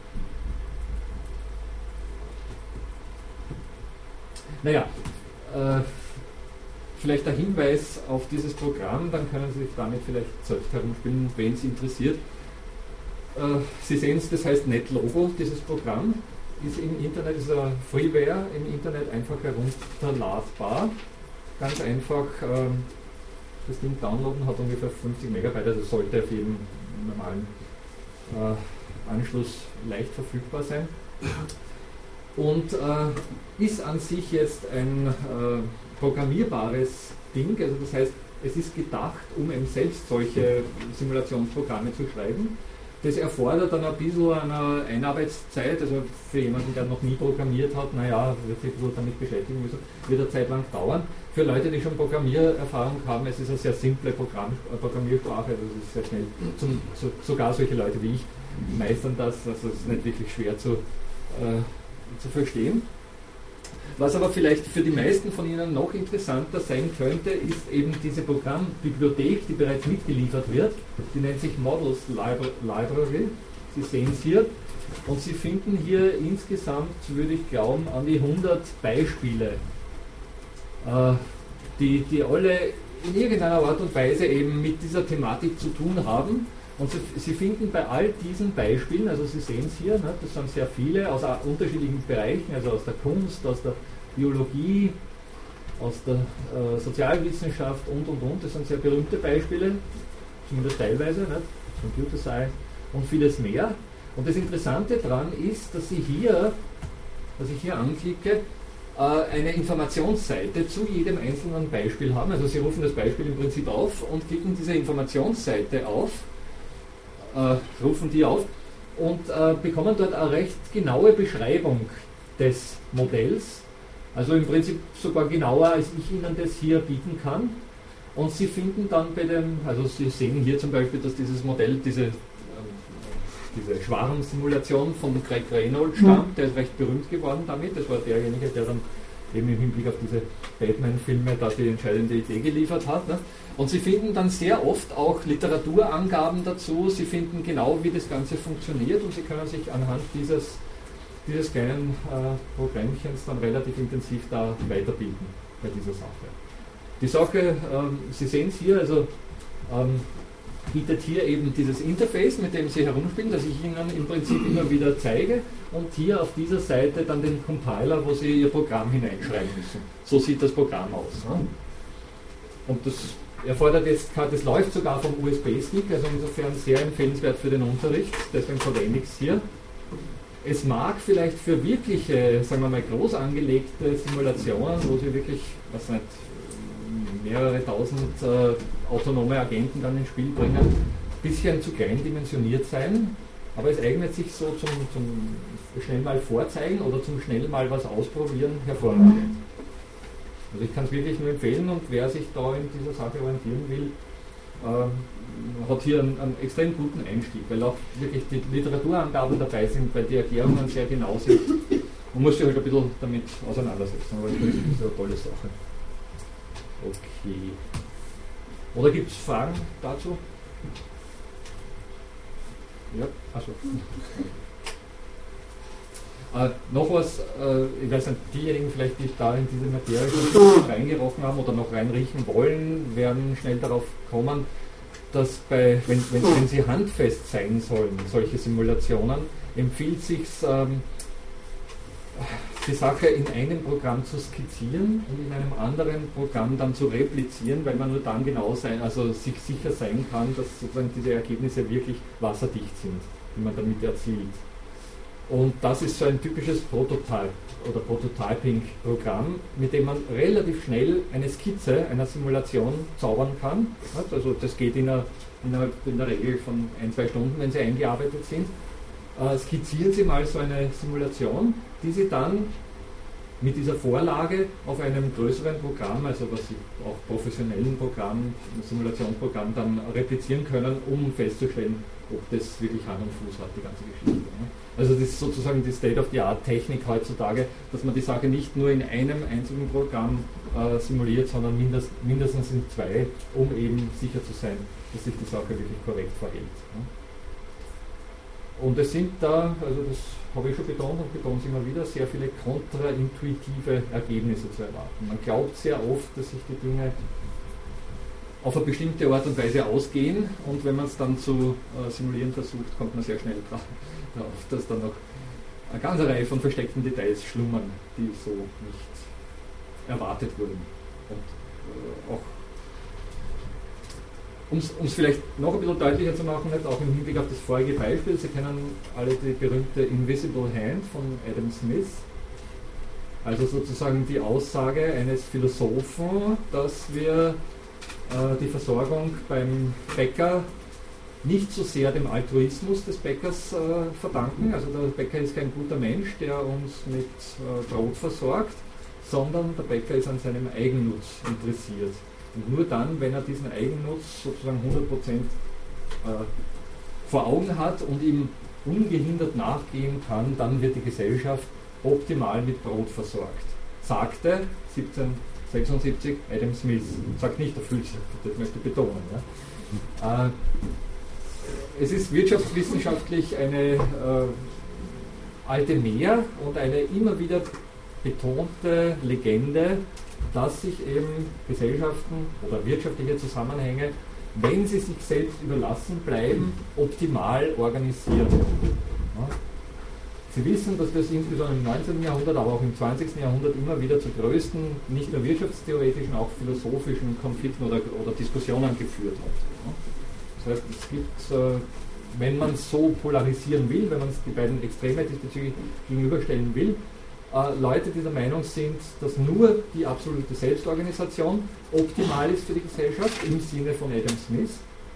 Naja, äh, vielleicht ein Hinweis auf dieses Programm, dann können Sie sich damit vielleicht selbst herumspielen, wen es interessiert. Äh, Sie sehen es, das heißt NetLogo, dieses Programm ist im Internet, ist eine Freeware, im Internet einfach herunterladbar. Ganz einfach äh, das Ding downloaden, hat ungefähr fünfzig Megabyte, also sollte auf jedem normalen äh, Anschluss leicht verfügbar sein. Und äh, ist an sich jetzt ein äh, programmierbares Ding, also das heißt, es ist gedacht, um eben selbst solche Simulationsprogramme zu schreiben. Das erfordert dann ein bisschen eine Einarbeitszeit, also für jemanden, der noch nie programmiert hat, naja, wird sich wohl damit beschäftigen müssen, wird eine Zeit lang dauern. Für Leute, die schon Programmiererfahrung haben, es ist eine sehr simple Programm, Programmiersprache, also es ist sehr schnell, zum, so, sogar solche Leute wie ich meistern das, also es ist nicht wirklich schwer zu äh, zu verstehen. Was aber vielleicht für die meisten von Ihnen noch interessanter sein könnte, ist eben diese Programmbibliothek, die bereits mitgeliefert wird. Die nennt sich Models Library. Sie sehen es hier. Und Sie finden hier insgesamt, würde ich glauben, an die hundert Beispiele, äh, die, die alle in irgendeiner Art und Weise eben mit dieser Thematik zu tun haben. Und Sie, Sie finden bei all diesen Beispielen, also Sie sehen es hier, ne, das sind sehr viele aus unterschiedlichen Bereichen, also aus der Kunst, aus der Biologie, aus der äh, Sozialwissenschaft und und und, das sind sehr berühmte Beispiele, zumindest teilweise, ne, Computer Science und vieles mehr. Und das Interessante daran ist, dass Sie hier, dass ich hier anklicke, äh, eine Informationsseite zu jedem einzelnen Beispiel haben. Also Sie rufen das Beispiel im Prinzip auf und klicken diese Informationsseite auf. Äh, rufen die auf und äh, bekommen dort eine recht genaue Beschreibung des Modells, also im Prinzip sogar genauer, als ich Ihnen das hier bieten kann. Und Sie finden dann bei dem, also Sie sehen hier zum Beispiel, dass dieses Modell, diese, äh, diese Schwarmsimulation von Craig Reynolds stammt, der ist recht berühmt geworden damit, das war derjenige, der dann eben im Hinblick auf diese Batman-Filme da die entscheidende Idee geliefert hat. Ne? Und Sie finden dann sehr oft auch Literaturangaben dazu, Sie finden genau, wie das Ganze funktioniert und Sie können sich anhand dieses, dieses kleinen äh, Programmchens dann relativ intensiv da weiterbilden bei dieser Sache. Die Sache, ähm, Sie sehen es hier, also ähm, bietet hier eben dieses Interface, mit dem Sie herumspielen, das ich Ihnen im Prinzip immer wieder zeige, und hier auf dieser Seite dann den Compiler, wo Sie Ihr Programm hineinschreiben müssen. So sieht das Programm aus. Ne? Und das erfordert jetzt, das läuft sogar vom U S B-Stick, also insofern sehr empfehlenswert für den Unterricht, deswegen verwende ich es hier. es mag vielleicht für wirkliche, sagen wir mal, groß angelegte Simulationen, wo sie wirklich, was nicht, mehrere tausend äh, autonome Agenten dann ins Spiel bringen, ein bisschen zu klein dimensioniert sein, aber es eignet sich so zum, zum schnell mal vorzeigen oder zum schnell mal was ausprobieren hervorragend. Also ich kann es wirklich nur empfehlen, und wer sich da in dieser Sache orientieren will, ähm, hat hier einen, einen extrem guten Einstieg, weil auch wirklich die Literaturangaben dabei sind, weil die Erklärungen sehr genau sind. Man muss sich halt ein bisschen damit auseinandersetzen, aber das ist eine tolle Sache. Okay. Oder gibt es Fragen dazu? Ja, achso. Äh, noch was, äh, ich weiß nicht, diejenigen vielleicht, die da in diese Materie reingerochen haben oder noch reinriechen wollen, werden schnell darauf kommen, dass bei, wenn, wenn, wenn sie handfest sein sollen, solche Simulationen, empfiehlt sich ähm, die Sache in einem Programm zu skizzieren und in einem anderen Programm dann zu replizieren, weil man nur dann genau sein, also sich sicher sein kann, dass sozusagen diese Ergebnisse wirklich wasserdicht sind, die man damit erzielt. Und das ist so ein typisches Prototype oder Prototyping-Programm, mit dem man relativ schnell eine Skizze einer Simulation zaubern kann. Also das geht in, einer, in, einer, in der Regel von ein, zwei Stunden, wenn Sie eingearbeitet sind. Äh, skizzieren Sie mal so eine Simulation, die Sie dann mit dieser Vorlage auf einem größeren Programm, also was Sie auch professionellen Programm, Simulationsprogramm dann replizieren können, um festzustellen, ob das wirklich Hand und Fuß hat, die ganze Geschichte. Also das ist sozusagen die State-of-the-Art-Technik heutzutage, dass man die Sache nicht nur in einem einzigen Programm äh, simuliert, sondern mindest, mindestens in zwei, um eben sicher zu sein, dass sich die Sache wirklich korrekt verhält. Und es sind da, also das habe ich schon betont und betone es immer wieder, sehr viele kontraintuitive Ergebnisse zu erwarten. Man glaubt sehr oft, dass sich die Dinge auf eine bestimmte Art und Weise ausgehen, und wenn man es dann zu äh, simulieren versucht, kommt man sehr schnell drauf, dass dann noch eine ganze Reihe von versteckten Details schlummern, die so nicht erwartet wurden. Und äh, auch, um es vielleicht noch ein bisschen deutlicher zu machen, nicht, auch im Hinblick auf das vorige Beispiel, Sie kennen alle die berühmte Invisible Hand von Adam Smith. Also sozusagen die Aussage eines Philosophen, dass wir die Versorgung beim Bäcker nicht so sehr dem Altruismus des Bäckers äh, verdanken. Also der Bäcker ist kein guter Mensch, der uns mit äh, Brot versorgt, sondern der Bäcker ist an seinem Eigennutz interessiert. Und nur dann, wenn er diesen Eigennutz sozusagen hundert Prozent äh, vor Augen hat und ihm ungehindert nachgehen kann, dann wird die Gesellschaft optimal mit Brot versorgt. Sagte siebzehnhundertsechsundsiebzig Adam Smith. Sagt nicht der Flüsse, das möchte ich betonen. Ja. Äh, es ist wirtschaftswissenschaftlich eine äh, alte Mehr und eine immer wieder betonte Legende, dass sich eben Gesellschaften oder wirtschaftliche Zusammenhänge, wenn sie sich selbst überlassen bleiben, optimal organisieren. Ja. Sie wissen, dass das insbesondere im neunzehnten Jahrhundert, aber auch im zwanzigsten Jahrhundert immer wieder zu größten, nicht nur wirtschaftstheoretischen, auch philosophischen Konflikten oder, oder Diskussionen geführt hat. Ja. Das heißt, es gibt, äh, wenn man es so polarisieren will, wenn man die beiden Extreme diesbezüglich gegenüberstellen will, äh, Leute, die der Meinung sind, dass nur die absolute Selbstorganisation optimal ist für die Gesellschaft, im Sinne von Adam Smith.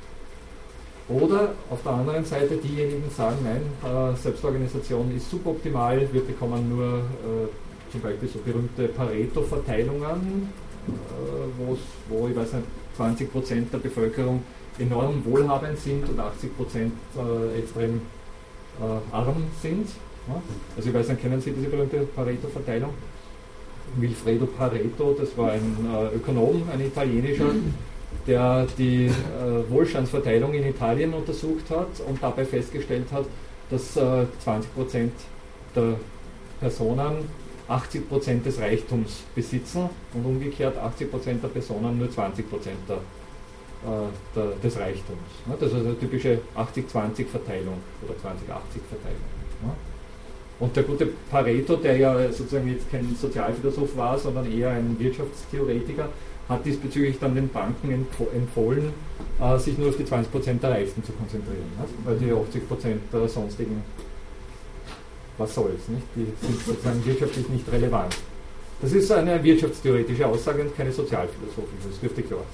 Oder auf der anderen Seite diejenigen sagen, nein, äh, Selbstorganisation ist suboptimal, wir bekommen nur äh, zum Beispiel so berühmte Pareto-Verteilungen, äh, wo ich weiß nicht, zwanzig Prozent der Bevölkerung enorm wohlhabend sind und achtzig Prozent äh, extrem äh, arm sind. Ja? Also ich weiß nicht, kennen Sie diese berühmte Pareto-Verteilung? Wilfredo Pareto, das war ein äh, Ökonom, ein italienischer, der die äh, Wohlstandsverteilung in Italien untersucht hat und dabei festgestellt hat, dass äh, zwanzig Prozent der Personen achtzig Prozent des Reichtums besitzen und umgekehrt achtzig Prozent der Personen nur zwanzig Prozent der, äh, der, des Reichtums. Ja, das ist also eine typische achtzig zwanzig Verteilung oder zwanzig achtzig Verteilung. Ja. Und der gute Pareto, der ja sozusagen jetzt kein Sozialphilosoph war, sondern eher ein Wirtschaftstheoretiker, hat diesbezüglich dann den Banken empfohlen, äh, sich nur auf die zwanzig Prozent der Reichsten zu konzentrieren, ne? Weil die achtzig Prozent der sonstigen was soll's, nicht? Die sind sozusagen wirtschaftlich nicht relevant. Das ist eine wirtschaftstheoretische Aussage und keine sozialphilosophische, das dürfte klar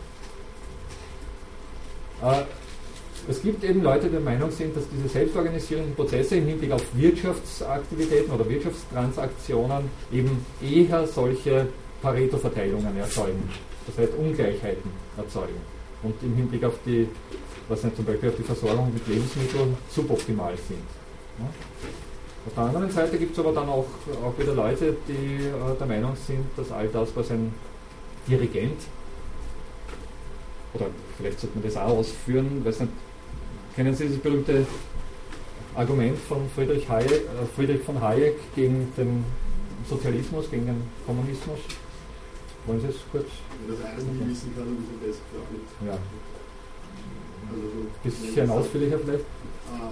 sein. Ne? Äh, es gibt eben Leute, die der Meinung sind, dass diese selbstorganisierenden Prozesse im Hinblick auf Wirtschaftsaktivitäten oder Wirtschaftstransaktionen eben eher solche Pareto-Verteilungen erzeugen, das heißt Ungleichheiten erzeugen und im Hinblick auf die, was nicht, zum Beispiel auf die Versorgung mit Lebensmitteln suboptimal sind. Ne? Auf der anderen Seite gibt es aber dann auch, auch wieder Leute, die äh, der Meinung sind, dass all das, was ein Dirigent, oder vielleicht sollte man das auch ausführen, weiß nicht, kennen Sie das berühmte Argument von Friedrich, Hayek, äh, Friedrich von Hayek gegen den Sozialismus, gegen den Kommunismus? Wollen Sie es kurz? Das eine nicht wissen kann, ein bisschen besser für alle. Ja. Also so Bisschen ausführlicher vielleicht? Ah.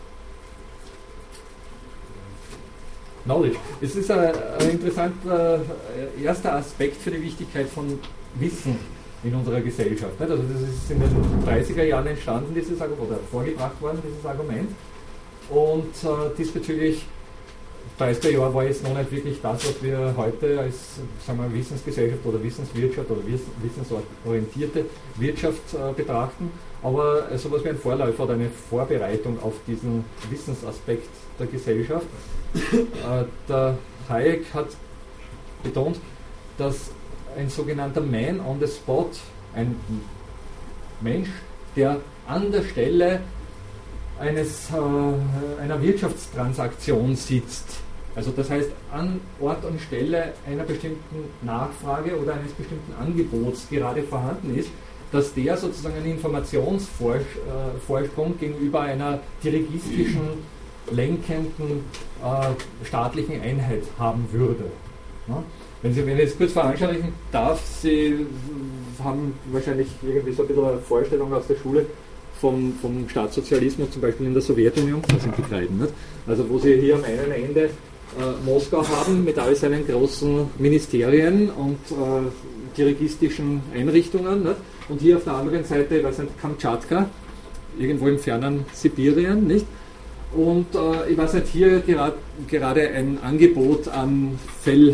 Knowledge. Es ist ein, ein interessanter äh, erster Aspekt für die Wichtigkeit von Wissen in unserer Gesellschaft. Nicht? Also das ist in den dreißiger Jahren entstanden, dieses Argument, oder vorgebracht worden, dieses Argument. Und äh, diesbezüglich, dreißiger Jahre war jetzt noch nicht wirklich das, was wir heute als, sagen wir, Wissensgesellschaft oder Wissenswirtschaft oder wissensorientierte Wirtschaft äh, betrachten. Aber äh, sowas wie ein Vorläufer oder eine Vorbereitung auf diesen Wissensaspekt der Gesellschaft. Äh, der Hayek hat betont, dass ein sogenannter Man on the Spot, ein Mensch, der an der Stelle eines, äh, einer Wirtschaftstransaktion sitzt, also das heißt an Ort und Stelle einer bestimmten Nachfrage oder eines bestimmten Angebots gerade vorhanden ist, dass der sozusagen einen Informationsvorsprung gegenüber einer dirigistischen, lenkenden äh, staatlichen Einheit haben würde. Ja? Wenn, Sie, wenn ich es kurz veranschaulichen darf, Sie haben wahrscheinlich irgendwie so ein bisschen eine Vorstellung aus der Schule vom, vom Staatssozialismus, zum Beispiel in der Sowjetunion, da sind die Kreiden, nicht? Also wo Sie hier am einen Ende äh, Moskau haben mit all seinen großen Ministerien und äh, dirigistischen Einrichtungen, nicht? Und hier auf der anderen Seite, ich weiß nicht, Kamtschatka, irgendwo im fernen Sibirien, nicht? Und äh, ich weiß nicht, hier gerad, gerade ein Angebot an Fell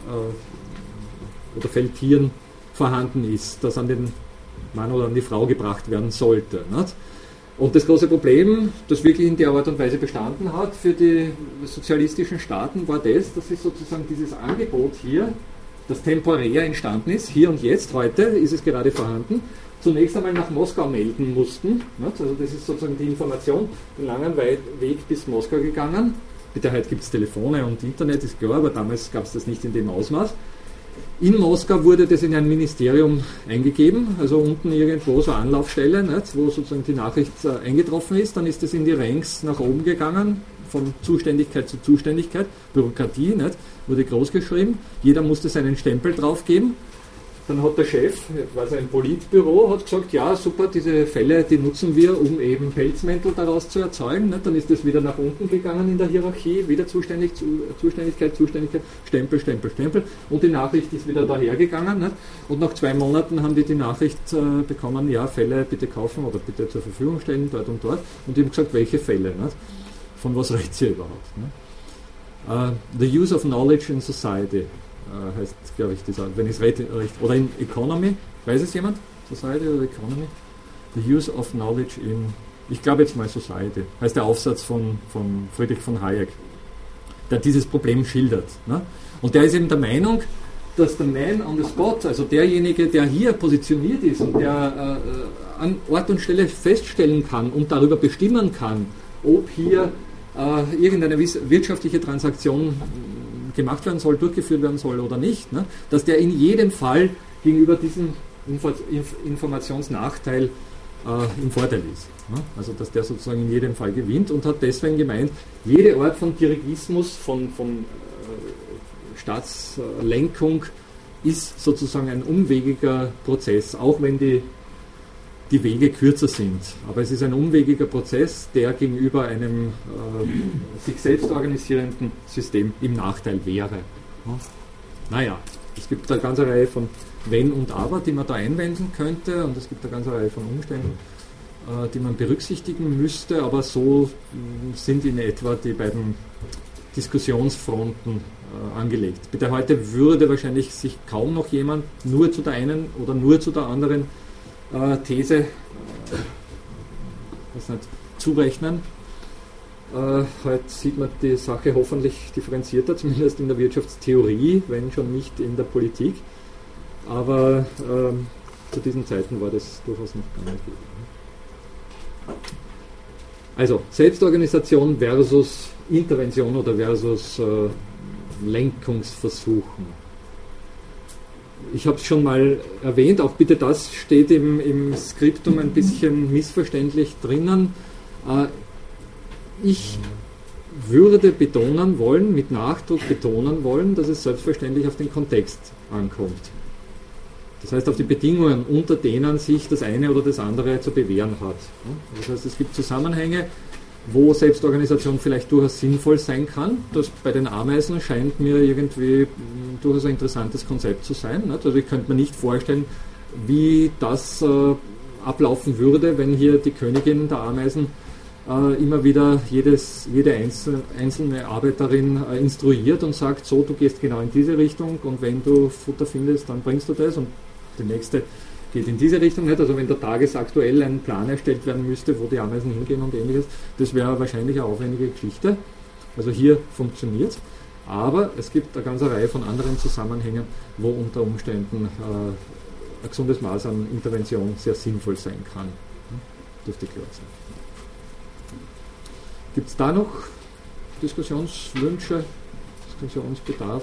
äh, oder Felltieren vorhanden ist, das an den Mann oder an die Frau gebracht werden sollte. Nicht? Und das große Problem, das wirklich in der Art und Weise bestanden hat für die sozialistischen Staaten, war das, dass sie sozusagen dieses Angebot hier, das temporär entstanden ist, hier und jetzt, heute ist es gerade vorhanden, zunächst einmal nach Moskau melden mussten. Nicht? Also das ist sozusagen die Information, den langen Weg bis Moskau gegangen. Bitte, heute gibt es Telefone und Internet, ist klar, aber damals gab es das nicht in dem Ausmaß. In Moskau wurde das in ein Ministerium eingegeben, also unten irgendwo so eine Anlaufstelle, nicht, wo sozusagen die Nachricht äh, eingetroffen ist. Dann ist es in die Ranks nach oben gegangen, von Zuständigkeit zu Zuständigkeit. Bürokratie, nicht, wurde groß geschrieben. Jeder musste seinen Stempel draufgeben. Dann hat der Chef, war ein Politbüro, hat gesagt, ja super, diese Fälle, die nutzen wir, um eben Pelzmäntel daraus zu erzeugen. Nicht? Dann ist das wieder nach unten gegangen in der Hierarchie, wieder Zuständig, Zuständigkeit, Zuständigkeit, Stempel, Stempel, Stempel. Und die Nachricht ist wieder dahergegangen. Nicht? Und nach zwei Monaten haben die die Nachricht äh, bekommen, ja, Fälle bitte kaufen oder bitte zur Verfügung stellen, dort und dort. Und die haben gesagt, welche Fälle? Nicht? Von was redet ihr überhaupt? Nicht? Uh, the use of knowledge in society. Uh, heißt, glaube ich, dieser, wenn ich es recht, oder in Economy, weiß es jemand? Society oder Economy? The use of knowledge in, ich glaube jetzt mal Society, heißt der Aufsatz von, von Friedrich von Hayek, der dieses Problem schildert. Ne? Und der ist eben der Meinung, dass der Man on the Spot, also derjenige, der hier positioniert ist und der äh, an Ort und Stelle feststellen kann und darüber bestimmen kann, ob hier äh, irgendeine wirtschaftliche Transaktion gemacht werden soll, durchgeführt werden soll oder nicht, ne? Dass der in jedem Fall gegenüber diesem Info- Inf- Informationsnachteil äh, im Vorteil ist. Ne? Also dass der sozusagen in jedem Fall gewinnt und hat deswegen gemeint, jede Art von Dirigismus, von, von äh, Staatslenkung ist sozusagen ein umwegiger Prozess, auch wenn die die Wege kürzer sind. Aber es ist ein umwegiger Prozess, der gegenüber einem äh, sich selbst organisierenden System im Nachteil wäre. Ja. Naja, es gibt eine ganze Reihe von Wenn und Aber, die man da einwenden könnte, und es gibt eine ganze Reihe von Umständen, äh, die man berücksichtigen müsste, aber so mh, sind in etwa die beiden Diskussionsfronten äh, angelegt. Bitte heute würde wahrscheinlich sich kaum noch jemand nur zu der einen oder nur zu der anderen äh, These äh, was nicht, zurechnen. Äh, heute sieht man die Sache hoffentlich differenzierter, zumindest in der Wirtschaftstheorie, wenn schon nicht in der Politik. Aber ähm, zu diesen Zeiten war das durchaus noch gar nicht gegeben. Also Selbstorganisation versus Intervention oder versus äh, Lenkungsversuchen. Ich habe es schon mal erwähnt, auch bitte das steht im, im Skriptum ein bisschen missverständlich drinnen. Äh, ich würde betonen wollen, mit Nachdruck betonen wollen, dass es selbstverständlich auf den Kontext ankommt. Das heißt auf die Bedingungen, unter denen sich das eine oder das andere zu bewähren hat. Das heißt, es gibt Zusammenhänge, wo Selbstorganisation vielleicht durchaus sinnvoll sein kann. Das bei den Ameisen scheint mir irgendwie durchaus ein interessantes Konzept zu sein. Also ich könnte mir nicht vorstellen, wie das äh, ablaufen würde, wenn hier die Königin der Ameisen äh, immer wieder jedes, jede einzelne, einzelne Arbeiterin äh, instruiert und sagt, so, du gehst genau in diese Richtung und wenn du Futter findest, dann bringst du das und die nächste geht in diese Richtung nicht. Also wenn da tagesaktuell ein Plan erstellt werden müsste, wo die Ameisen hingehen und ähnliches, das wäre wahrscheinlich eine aufwendige Geschichte. Also hier funktioniert es. Aber es gibt eine ganze Reihe von anderen Zusammenhängen, wo unter Umständen äh, ein gesundes Maß an Intervention sehr sinnvoll sein kann. Hm? Dürfte klar sein. Gibt es da noch Diskussionswünsche, Diskussionsbedarf?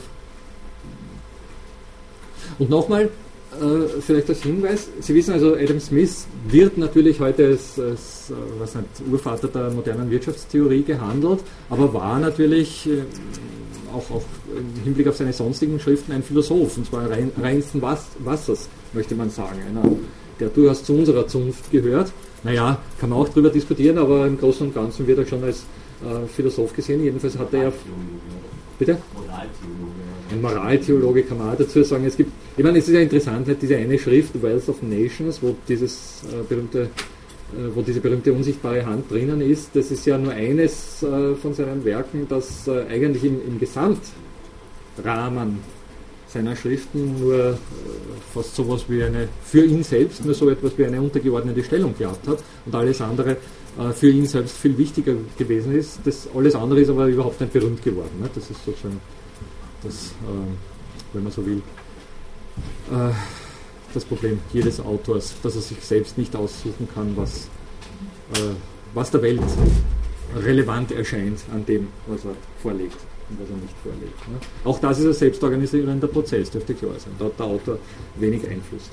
Und nochmal, äh, vielleicht als Hinweis, Sie wissen also, Adam Smith wird natürlich heute als, als was nicht, Urvater der modernen Wirtschaftstheorie gehandelt, aber war natürlich äh, auch, auch im Hinblick auf seine sonstigen Schriften ein Philosoph, und zwar rein, reinsten Was, Wassers, möchte man sagen, einer, der durchaus zu unserer Zunft gehört. Naja, kann man auch darüber diskutieren, aber im Großen und Ganzen wird er schon als äh, Philosoph gesehen. Jedenfalls hat er ja... Bitte? Ein Moraltheologe kann man auch dazu sagen. Es gibt, ich meine, es ist ja interessant, nicht, diese eine Schrift, Wealth of Nations, wo, dieses, äh, berühmte, äh, wo diese berühmte unsichtbare Hand drinnen ist, das ist ja nur eines äh, von seinen Werken, das äh, eigentlich im, im Gesamtrahmen seiner Schriften nur äh, fast sowas wie eine, für ihn selbst nur so etwas wie eine untergeordnete Stellung gehabt hat und alles andere äh, für ihn selbst viel wichtiger gewesen ist. Das, alles andere ist aber überhaupt nicht berühmt geworden. Ne? Das ist sozusagen das, äh, wenn man so will, äh, das Problem jedes Autors, dass er sich selbst nicht aussuchen kann, was, äh, was der Welt relevant erscheint an dem, was er vorlegt. Was er nicht vorlegt. Ne? Auch das ist ein selbstorganisierender Prozess, dürfte klar sein. Da hat der Autor wenig Einfluss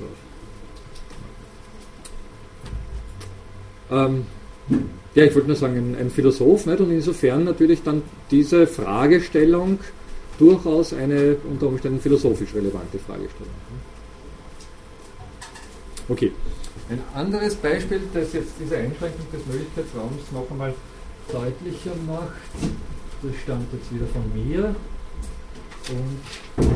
drauf. Ähm, ja, ich wollte nur sagen, ein, ein Philosoph, nicht? Und insofern natürlich dann diese Fragestellung durchaus eine unter Umständen philosophisch relevante Fragestellung. Okay. Ein anderes Beispiel, das jetzt diese Einschränkung des Möglichkeitsraums noch einmal deutlicher macht, das stammt jetzt wieder von mir und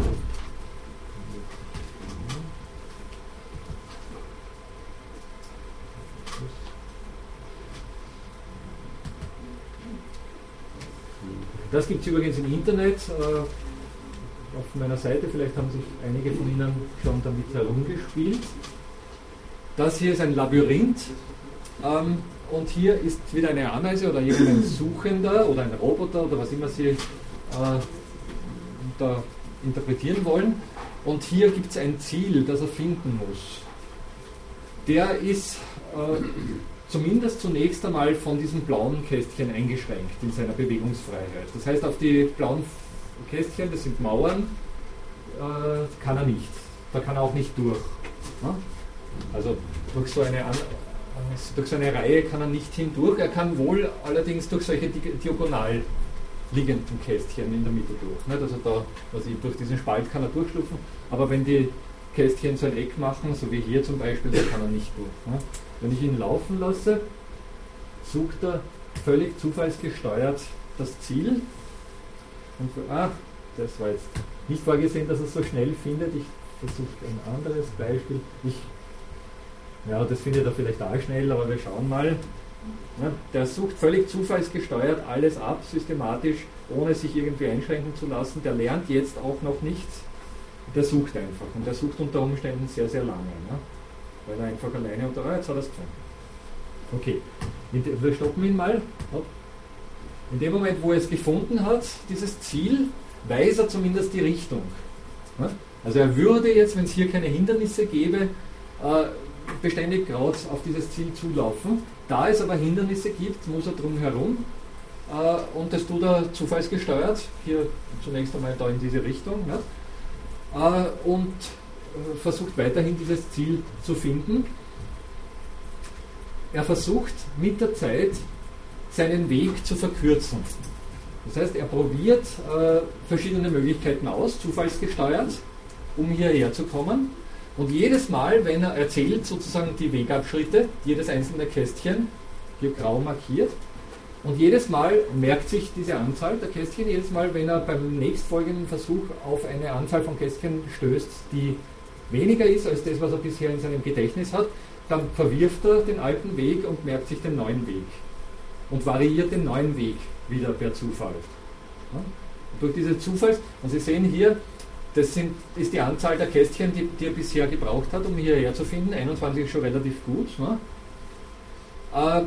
das gibt es übrigens im Internet äh, auf meiner Seite, vielleicht haben sich einige von Ihnen schon damit herumgespielt. Das hier ist ein Labyrinth. Ähm, Und hier ist wieder eine Ameise oder irgendein Suchender oder ein Roboter oder was immer Sie äh, da interpretieren wollen. Und hier gibt es ein Ziel, das er finden muss. Der ist äh, zumindest zunächst einmal von diesem blauen Kästchen eingeschränkt in seiner Bewegungsfreiheit. Das heißt, auf die blauen Kästchen, das sind Mauern, äh, kann er nicht. Da kann er auch nicht durch. Ne? Also durch so eine An Durch so eine Reihe kann er nicht hindurch, er kann wohl allerdings durch solche diagonal liegenden Kästchen in der Mitte durch. Nicht? Also da, also durch diesen Spalt kann er durchschlupfen, aber wenn die Kästchen so ein Eck machen, so wie hier zum Beispiel, da kann er nicht durch. Nicht? Wenn ich ihn laufen lasse, sucht er völlig zufallsgesteuert das Ziel. Und, ah, das war jetzt nicht vorgesehen, dass er es so schnell findet. Ich versuche ein anderes Beispiel. Ich Ja, das findet er vielleicht auch schnell, aber wir schauen mal. Ja, der sucht völlig zufallsgesteuert alles ab, systematisch, ohne sich irgendwie einschränken zu lassen. Der lernt jetzt auch noch nichts. Der sucht einfach. Und der sucht unter Umständen sehr, sehr lange. Ne? Weil er einfach alleine unter, ah, jetzt hat er es gefunden. Okay, wir stoppen ihn mal. In dem Moment, wo er es gefunden hat, dieses Ziel, weiß er zumindest die Richtung. Also er würde jetzt, wenn es hier keine Hindernisse gäbe, beständig gerade auf dieses Ziel zulaufen. Da es aber Hindernisse gibt, muss er drum herum. Und das tut er zufallsgesteuert. Hier zunächst einmal da in diese Richtung. Und versucht weiterhin dieses Ziel zu finden. Er versucht mit der Zeit seinen Weg zu verkürzen. Das heißt, er probiert äh, verschiedene Möglichkeiten aus, zufallsgesteuert, um hierher zu kommen. Und jedes Mal, wenn er erzählt sozusagen die Wegabschritte, jedes einzelne Kästchen, hier grau markiert, und jedes Mal merkt sich diese Anzahl der Kästchen, jedes Mal, wenn er beim nächstfolgenden Versuch auf eine Anzahl von Kästchen stößt, die weniger ist als das, was er bisher in seinem Gedächtnis hat, dann verwirft er den alten Weg und merkt sich den neuen Weg. Und variiert den neuen Weg wieder per Zufall. Ja? Durch diese Zufalls, und Sie sehen hier, das sind, ist die Anzahl der Kästchen, die, die er bisher gebraucht hat, um hierher zu finden. einundzwanzig ist schon relativ gut. Ne? Äh,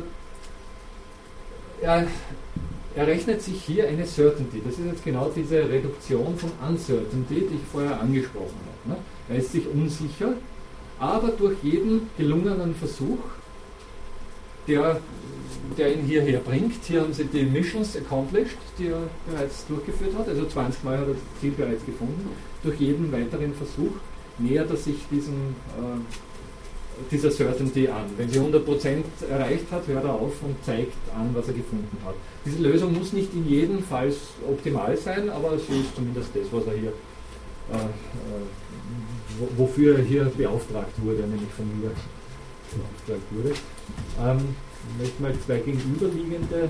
er, er rechnet sich hier eine Certainty. Das ist jetzt genau diese Reduktion von Uncertainty, die ich vorher angesprochen habe. Ne? Er ist sich unsicher, aber durch jeden gelungenen Versuch, der, der ihn hierher bringt, hier haben Sie die Missions accomplished, die er bereits durchgeführt hat, also zwanzig Mal hat er das Ziel bereits gefunden, durch jeden weiteren Versuch nähert er sich diesem, äh, dieser Certainty an. Wenn sie hundert Prozent erreicht hat, hört er auf und zeigt an, was er gefunden hat. Diese Lösung muss nicht in jedem Fall optimal sein, aber sie ist zumindest das, was er hier äh, äh, wofür er hier beauftragt wurde, nämlich von mir beauftragt wurde. Ähm, ich möchte mal zwei gegenüberliegende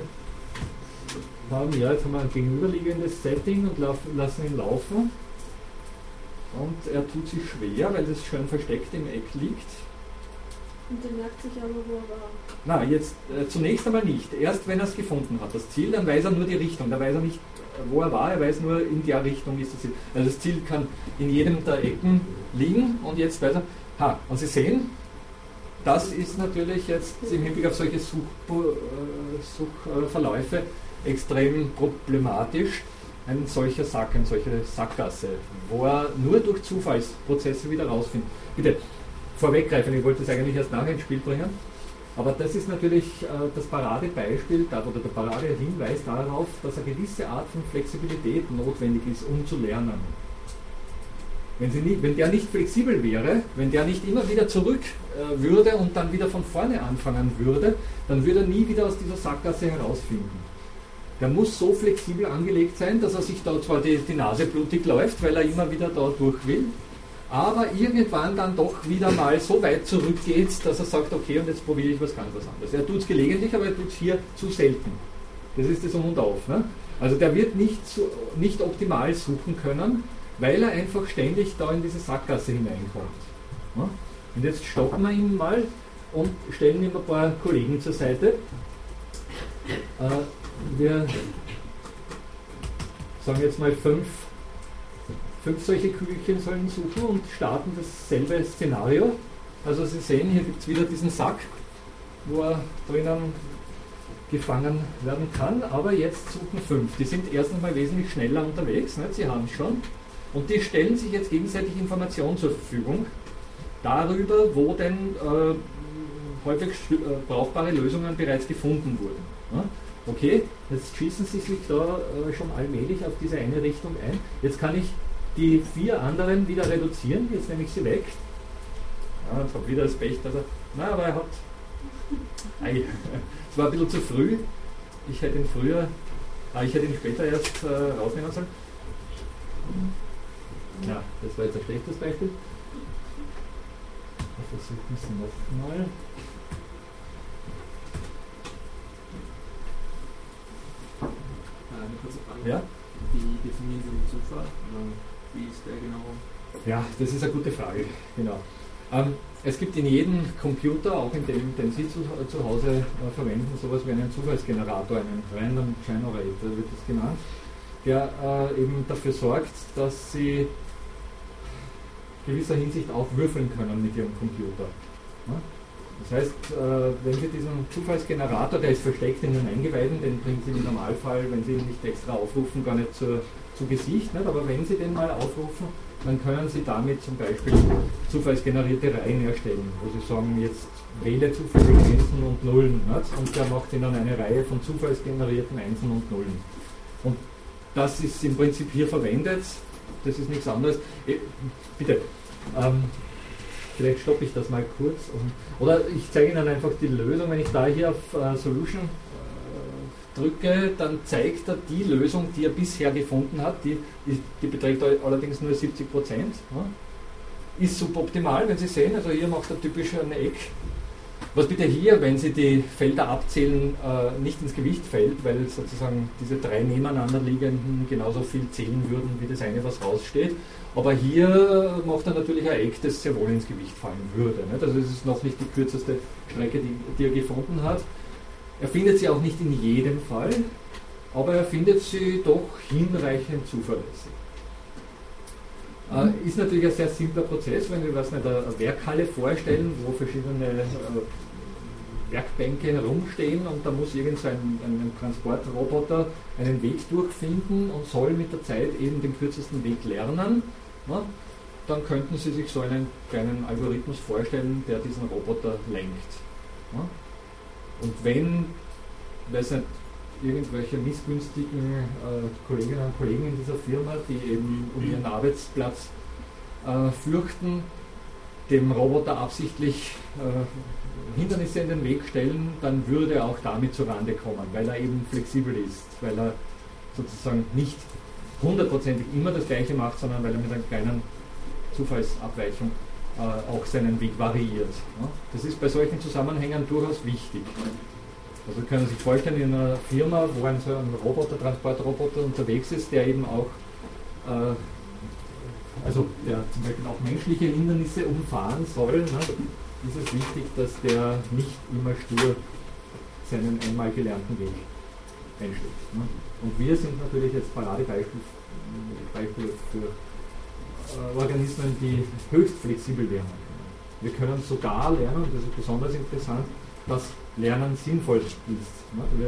haben. Ja, jetzt haben wir ein gegenüberliegendes Setting und lassen ihn laufen. Und er tut sich schwer, weil das schön versteckt im Eck liegt. Und der merkt sich aber, wo er war. Na, jetzt äh, zunächst einmal nicht. Erst wenn er es gefunden hat, das Ziel, dann weiß er nur die Richtung. Da weiß er nicht, wo er war, er weiß nur, in der Richtung ist das Ziel. Also das Ziel kann in jedem der Ecken liegen und jetzt weiß er, ha, und Sie sehen, das ist natürlich jetzt im Hinblick auf solche Such, äh, Suchverläufe extrem problematisch. Ein solcher Sack, eine solche Sackgasse, wo er nur durch Zufallsprozesse wieder rausfindet. Bitte, vorweggreifen, ich wollte das eigentlich erst nachher ins Spiel bringen, aber das ist natürlich äh, das Paradebeispiel oder der Paradehinweis darauf, dass eine gewisse Art von Flexibilität notwendig ist, um zu lernen. Wenn, sie nie, wenn der nicht flexibel wäre, wenn der nicht immer wieder zurück äh, würde und dann wieder von vorne anfangen würde, dann würde er nie wieder aus dieser Sackgasse herausfinden. Der muss so flexibel angelegt sein, dass er sich da zwar die, die Nase blutig läuft, weil er immer wieder da durch will, aber irgendwann dann doch wieder mal so weit zurückgeht, dass er sagt, okay, und jetzt probiere ich was ganz was anderes. Er tut es gelegentlich, aber er tut es hier zu selten. Das ist das Um und Auf. Ne? Also der wird nicht, so, nicht optimal suchen können, weil er einfach ständig da in diese Sackgasse hineinkommt. Ne? Und jetzt stoppen wir ihn mal und stellen ihm ein paar Kollegen zur Seite. Äh, wir sagen jetzt mal fünf, fünf solche Kügelchen sollen suchen und starten dasselbe Szenario. Also Sie sehen, hier gibt es wieder diesen Sack, wo er drinnen gefangen werden kann, aber jetzt suchen fünf. Die sind erst einmal wesentlich schneller unterwegs, nicht? Sie haben es schon. Und die stellen sich jetzt gegenseitig Informationen zur Verfügung darüber, wo denn äh, häufig äh, brauchbare Lösungen bereits gefunden wurden. Ja? Okay, jetzt schießen sie sich da äh, schon allmählich auf diese eine Richtung ein. Jetzt kann ich die vier anderen wieder reduzieren, jetzt nehme ich sie weg. Ja, jetzt habe ich wieder das Pech, dass er, na, aber er hat, ei, es war ein bisschen zu früh, ich hätte ihn früher, ah, ich hätte ihn später erst äh, rausnehmen sollen. Ja, das war jetzt ein schlechtes Beispiel. Wir versuchen es nochmal. Eine kurze Frage. Ja? Wie definieren Sie den Zufall? Wie ist der genau? Ja, das ist eine gute Frage. Genau. Ähm, es gibt in jedem Computer, auch in dem, den Sie zu, zu Hause äh, verwenden, sowas wie einen Zufallsgenerator, einen Random Generator wird das genannt, der äh, eben dafür sorgt, dass Sie gewisser Hinsicht auch würfeln können mit Ihrem Computer. Ja? Das heißt, äh, wenn Sie diesen Zufallsgenerator, der ist versteckt in den Eingeweiden, den bringen Sie im Normalfall, wenn Sie ihn nicht extra aufrufen, gar nicht zu, zu Gesicht, nicht? Aber wenn Sie den mal aufrufen, dann können Sie damit zum Beispiel zufallsgenerierte Reihen erstellen, wo Sie sagen, jetzt wähle zufällige Einsen und Nullen, nicht? Und der macht Ihnen eine Reihe von zufallsgenerierten Einsen und Nullen. Und das ist im Prinzip hier verwendet, das ist nichts anderes. Bitte, ähm, vielleicht stoppe ich das mal kurz. Oder ich zeige Ihnen einfach die Lösung. Wenn ich da hier auf äh, Solution äh, drücke, dann zeigt er die Lösung, die er bisher gefunden hat. Die, die, die beträgt allerdings nur siebzig Prozent. Ja. Ist suboptimal, wenn Sie sehen. Also hier macht er typisch ein Eck. Was bitte hier, wenn Sie die Felder abzählen, äh, nicht ins Gewicht fällt, weil sozusagen diese drei nebeneinander liegenden genauso viel zählen würden, wie das eine, was raussteht. Aber hier macht er natürlich ein Eck, das sehr wohl ins Gewicht fallen würde. Nicht? Also es ist noch nicht die kürzeste Strecke, die, die er gefunden hat. Er findet sie auch nicht in jedem Fall, aber er findet sie doch hinreichend zuverlässig. Äh, ist natürlich ein sehr simpler Prozess, wenn wir was nicht, eine Werkhalle vorstellen, wo verschiedene äh, Werkbänke herumstehen und da muss irgend so ein, ein Transportroboter einen Weg durchfinden und soll mit der Zeit eben den kürzesten Weg lernen. Na, dann könnten Sie sich so einen kleinen Algorithmus vorstellen, der diesen Roboter lenkt. Na? Und wenn, weil es nicht irgendwelche missgünstigen äh, Kolleginnen und Kollegen in dieser Firma, die eben um ihren Arbeitsplatz äh, fürchten, dem Roboter absichtlich äh, Hindernisse in den Weg stellen, dann würde er auch damit zurande kommen, weil er eben flexibel ist, weil er sozusagen nicht hundertprozentig immer das Gleiche macht, sondern weil er mit einer kleinen Zufallsabweichung äh, auch seinen Weg variiert. Ja? Das ist bei solchen Zusammenhängen durchaus wichtig. Also Sie können sich vorstellen, in einer Firma, wo ein so ein Roboter, Transportroboter unterwegs ist, der eben auch, äh, also der zum Beispiel auch menschliche Hindernisse umfahren soll, ne, ist es wichtig, dass der nicht immer stur seinen einmal gelernten Weg einschlägt. Ne. Und wir sind natürlich jetzt Paradebeispiel Beispiel für äh, Organismen, die höchst flexibel lernen können. Wir können sogar lernen, und das ist besonders interessant, dass Lernen sinnvoll ist. Wir,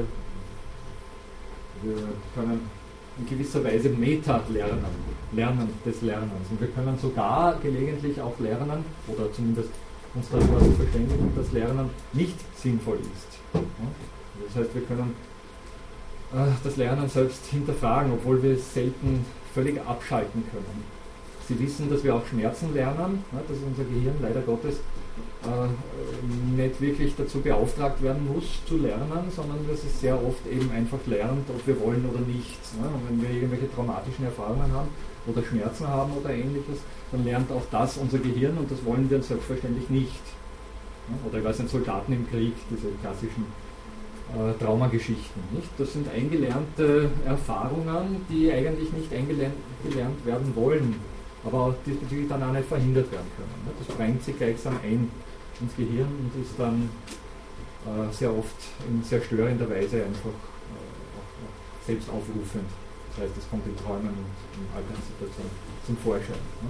wir können in gewisser Weise Meta lernen, lernen des Lernens. Und wir können sogar gelegentlich auch lernen, oder zumindest uns darüber verständigen, dass Lernen nicht sinnvoll ist. Das heißt, wir können äh, das Lernen selbst hinterfragen, obwohl wir es selten völlig abschalten können. Sie wissen, dass wir auch Schmerzen lernen, dass unser Gehirn leider Gottes Äh, nicht wirklich dazu beauftragt werden muss zu lernen, sondern dass es sehr oft eben einfach lernt, ob wir wollen oder nicht. Ne? Und wenn wir irgendwelche traumatischen Erfahrungen haben oder Schmerzen haben oder ähnliches, dann lernt auch das unser Gehirn und das wollen wir selbstverständlich nicht. Ne? Oder ich weiß nicht, Soldaten im Krieg, diese klassischen äh, Traumageschichten. Nicht? Das sind eingelernte Erfahrungen, die eigentlich nicht eingelernt gelernt werden wollen, aber diesbezüglich dann auch nicht verhindert werden können. Das bringt sich gleichsam ein ins Gehirn und ist dann äh, sehr oft in sehr störender Weise einfach äh, auch, auch selbst aufrufend. Das heißt, es kommt in Träumen und in Alltagssituationen zum Vorschein. Ne?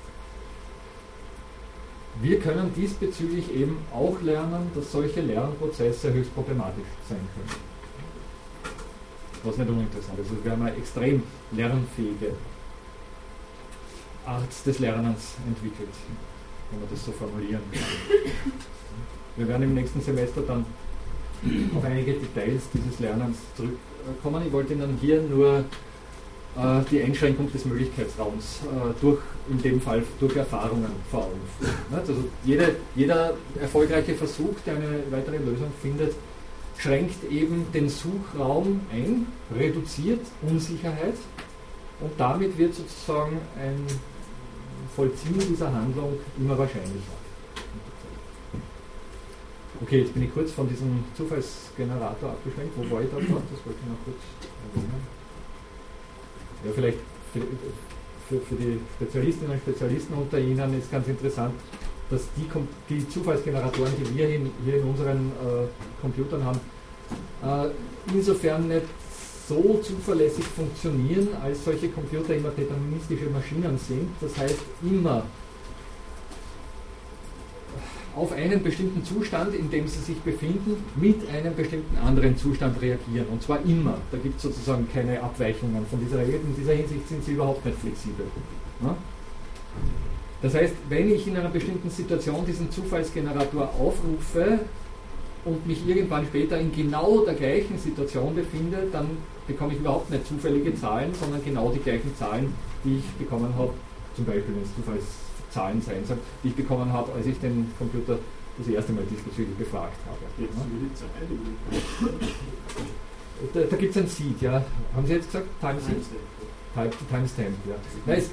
Wir können diesbezüglich eben auch lernen, dass solche Lernprozesse höchst problematisch sein können. Was nicht uninteressant ist. Also wir haben eine extrem lernfähige Art des Lernens entwickelt, wenn man das so formulieren kann. Wir werden im nächsten Semester dann auf einige Details dieses Lernens zurückkommen. Ich wollte Ihnen hier nur äh, die Einschränkung des Möglichkeitsraums äh, durch, in dem Fall durch Erfahrungen vor Augen führen. Also jede, jeder erfolgreiche Versuch, der eine weitere Lösung findet, schränkt eben den Suchraum ein, reduziert Unsicherheit und damit wird sozusagen ein Vollziehen dieser Handlung immer wahrscheinlicher. Okay, jetzt bin ich kurz von diesem Zufallsgenerator abgeschwenkt. Wo war ich da noch? Das wollte ich noch kurz erwähnen. Ja, vielleicht für, für, für die Spezialistinnen und Spezialisten unter Ihnen ist ganz interessant, dass die, die Zufallsgeneratoren, die wir in, hier in unseren äh, Computern haben, äh, insofern nicht so zuverlässig funktionieren, als solche Computer immer deterministische Maschinen sind. Das heißt, immer auf einen bestimmten Zustand, in dem sie sich befinden, mit einem bestimmten anderen Zustand reagieren. Und zwar immer. Da gibt es sozusagen keine Abweichungen von dieser Regel. In dieser Hinsicht sind sie überhaupt nicht flexibel. Ja? Das heißt, wenn ich in einer bestimmten Situation diesen Zufallsgenerator aufrufe und mich irgendwann später in genau der gleichen Situation befinde, dann bekomme ich überhaupt nicht zufällige Zahlen, sondern genau die gleichen Zahlen, die ich bekommen habe, zum Beispiel wenn es Zufallszahlen sein sollen, die ich bekommen habe, als ich den Computer das erste Mal diesbezüglich befragt habe. Jetzt über die Zeit. Da, da gibt es ein Seed, ja. Haben Sie jetzt gesagt? Time Seed? Time, Timestamp, ja. Nice.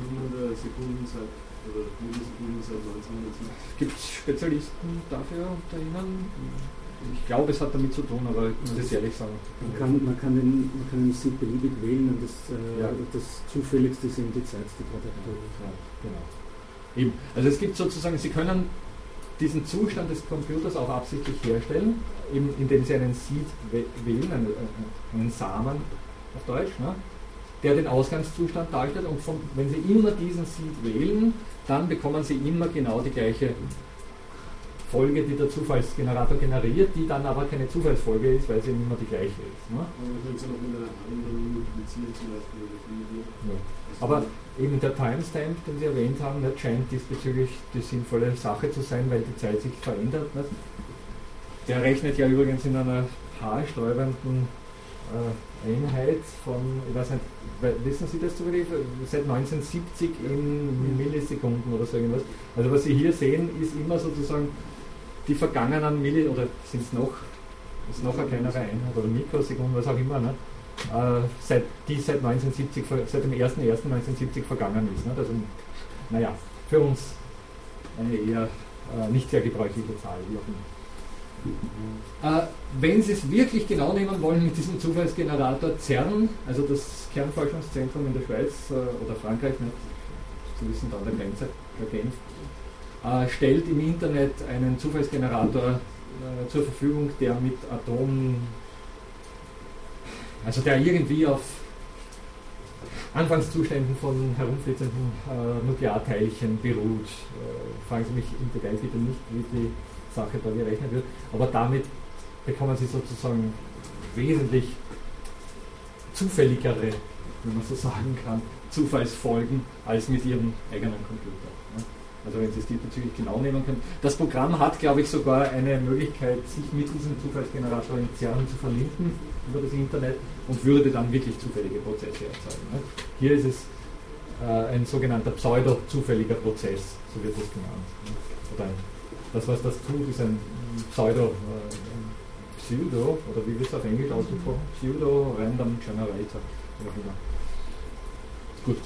Oder Millisekunden seit neunzehnhundertsiebzig. Gibt es Spezialisten dafür unter Ihnen? Ich glaube, es hat damit zu tun, aber ich muss es ehrlich sagen. Man kann, man kann den, man kann den Seed beliebig wählen und das, äh, ja. das Zufälligste sind die Zeit, die gerade aktuell ist. Ja, genau. Eben. Also es gibt sozusagen, Sie können diesen Zustand des Computers auch absichtlich herstellen, eben indem Sie einen Seed wählen, einen, einen Samen auf Deutsch, ne? Der den Ausgangszustand darstellt, und von, wenn Sie immer diesen Seed wählen, dann bekommen Sie immer genau die gleiche Folge, die der Zufallsgenerator generiert, die dann aber keine Zufallsfolge ist, weil sie immer die gleiche ist. Ne? Aber man könnte es auch mit einer anderen multiplizieren zum Beispiel. Ja. Aber eben der Timestamp, den Sie erwähnt haben, das scheint diesbezüglich die sinnvolle Sache zu sein, weil die Zeit sich verändert. Nicht? Der rechnet ja übrigens in einer haarsträubenden äh, Einheit von, ich weiß nicht, wissen Sie das zufällig, seit neunzehnhundertsiebzig in Millisekunden oder so irgendwas. Also was Sie hier sehen, ist immer sozusagen die vergangenen Milli, oder sind es noch, ist noch eine kleinere Einheit, oder Mikrosekunden, was auch immer, ne? äh, seit, die seit neunzehnhundertsiebzig, seit dem ersten ersten neunzehnhundertsiebzig vergangen ist. Ne? Also, naja, für uns eine eher äh, nicht sehr gebräuchliche Zahl, wie auch immer. Äh, wenn Sie es wirklich genau nehmen wollen mit diesem Zufallsgenerator CERN, also das Kernforschungszentrum in der Schweiz äh, oder Frankreich, nicht zu wissen, da an der Grenze, der Genf, äh, stellt im Internet einen Zufallsgenerator äh, zur Verfügung, der mit Atom, also der irgendwie auf Anfangszuständen von herumflitzenden äh, Nuklearteilchen beruht. Äh, fragen Sie mich im Detail bitte nicht, wie die Sache da gerechnet wird, aber damit bekommen Sie sozusagen wesentlich zufälligere, wenn man so sagen kann, Zufallsfolgen als mit Ihrem eigenen Computer. Also wenn Sie es diesbezüglich genau nehmen können. Das Programm hat, glaube ich, sogar eine Möglichkeit, sich mit diesem Zufallsgenerator in CERN zu verlinken über das Internet und würde dann wirklich zufällige Prozesse erzeugen. Hier ist es äh, ein sogenannter pseudo-zufälliger Prozess, so wird das genannt. Oder ein Das, was das tut, ist ein Pseudo, äh, Pseudo, oder wie wird es auf Englisch ausgesprochen? Pseudo Random Generator. Gut.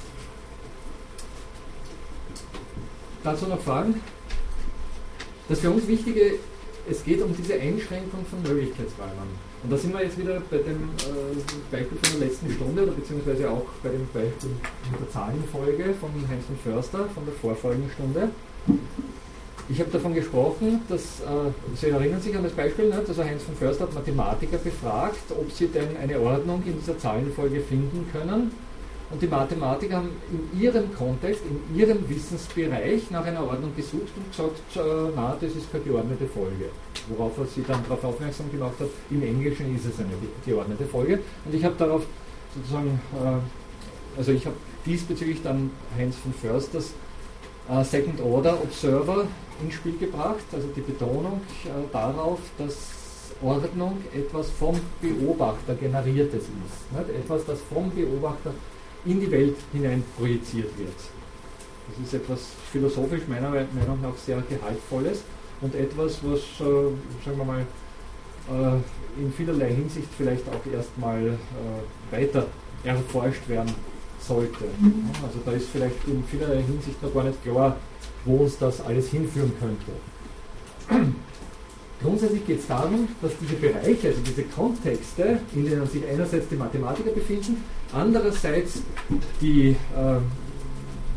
Dazu noch Fragen? Das für uns Wichtige, es geht um diese Einschränkung von Möglichkeitsräumen. Und da sind wir jetzt wieder bei dem äh, Beispiel von der letzten Stunde, oder beziehungsweise auch bei dem Beispiel mit der Zahlenfolge von Heinz von Förster von der vorfolgenden Stunde. Ich habe davon gesprochen, dass, äh, Sie erinnern sich an das Beispiel, nicht? Also Heinz von Förster hat Mathematiker befragt, ob sie denn eine Ordnung in dieser Zahlenfolge finden können. Und die Mathematiker haben in ihrem Kontext, in ihrem Wissensbereich nach einer Ordnung gesucht und gesagt, äh, na, das ist keine geordnete Folge. Worauf er sie dann darauf aufmerksam gemacht hat, im Englischen ist es eine geordnete Folge. Und ich habe darauf sozusagen, äh, also ich habe diesbezüglich dann Heinz von Försters äh, Second Order Observer ins Spiel gebracht, also die Betonung äh, darauf, dass Ordnung etwas vom Beobachter generiertes ist. Nicht? Etwas, das vom Beobachter in die Welt hinein projiziert wird. Das ist etwas philosophisch meiner Meinung nach sehr Gehaltvolles und etwas, was, äh, sagen wir mal, äh, in vielerlei Hinsicht vielleicht auch erstmal äh, weiter erforscht werden sollte. Also da ist vielleicht in vielerlei Hinsicht noch gar nicht klar, wo uns das alles hinführen könnte. Grundsätzlich geht es darum, dass diese Bereiche, also diese Kontexte, in denen sich einerseits die Mathematiker befinden, andererseits die, äh,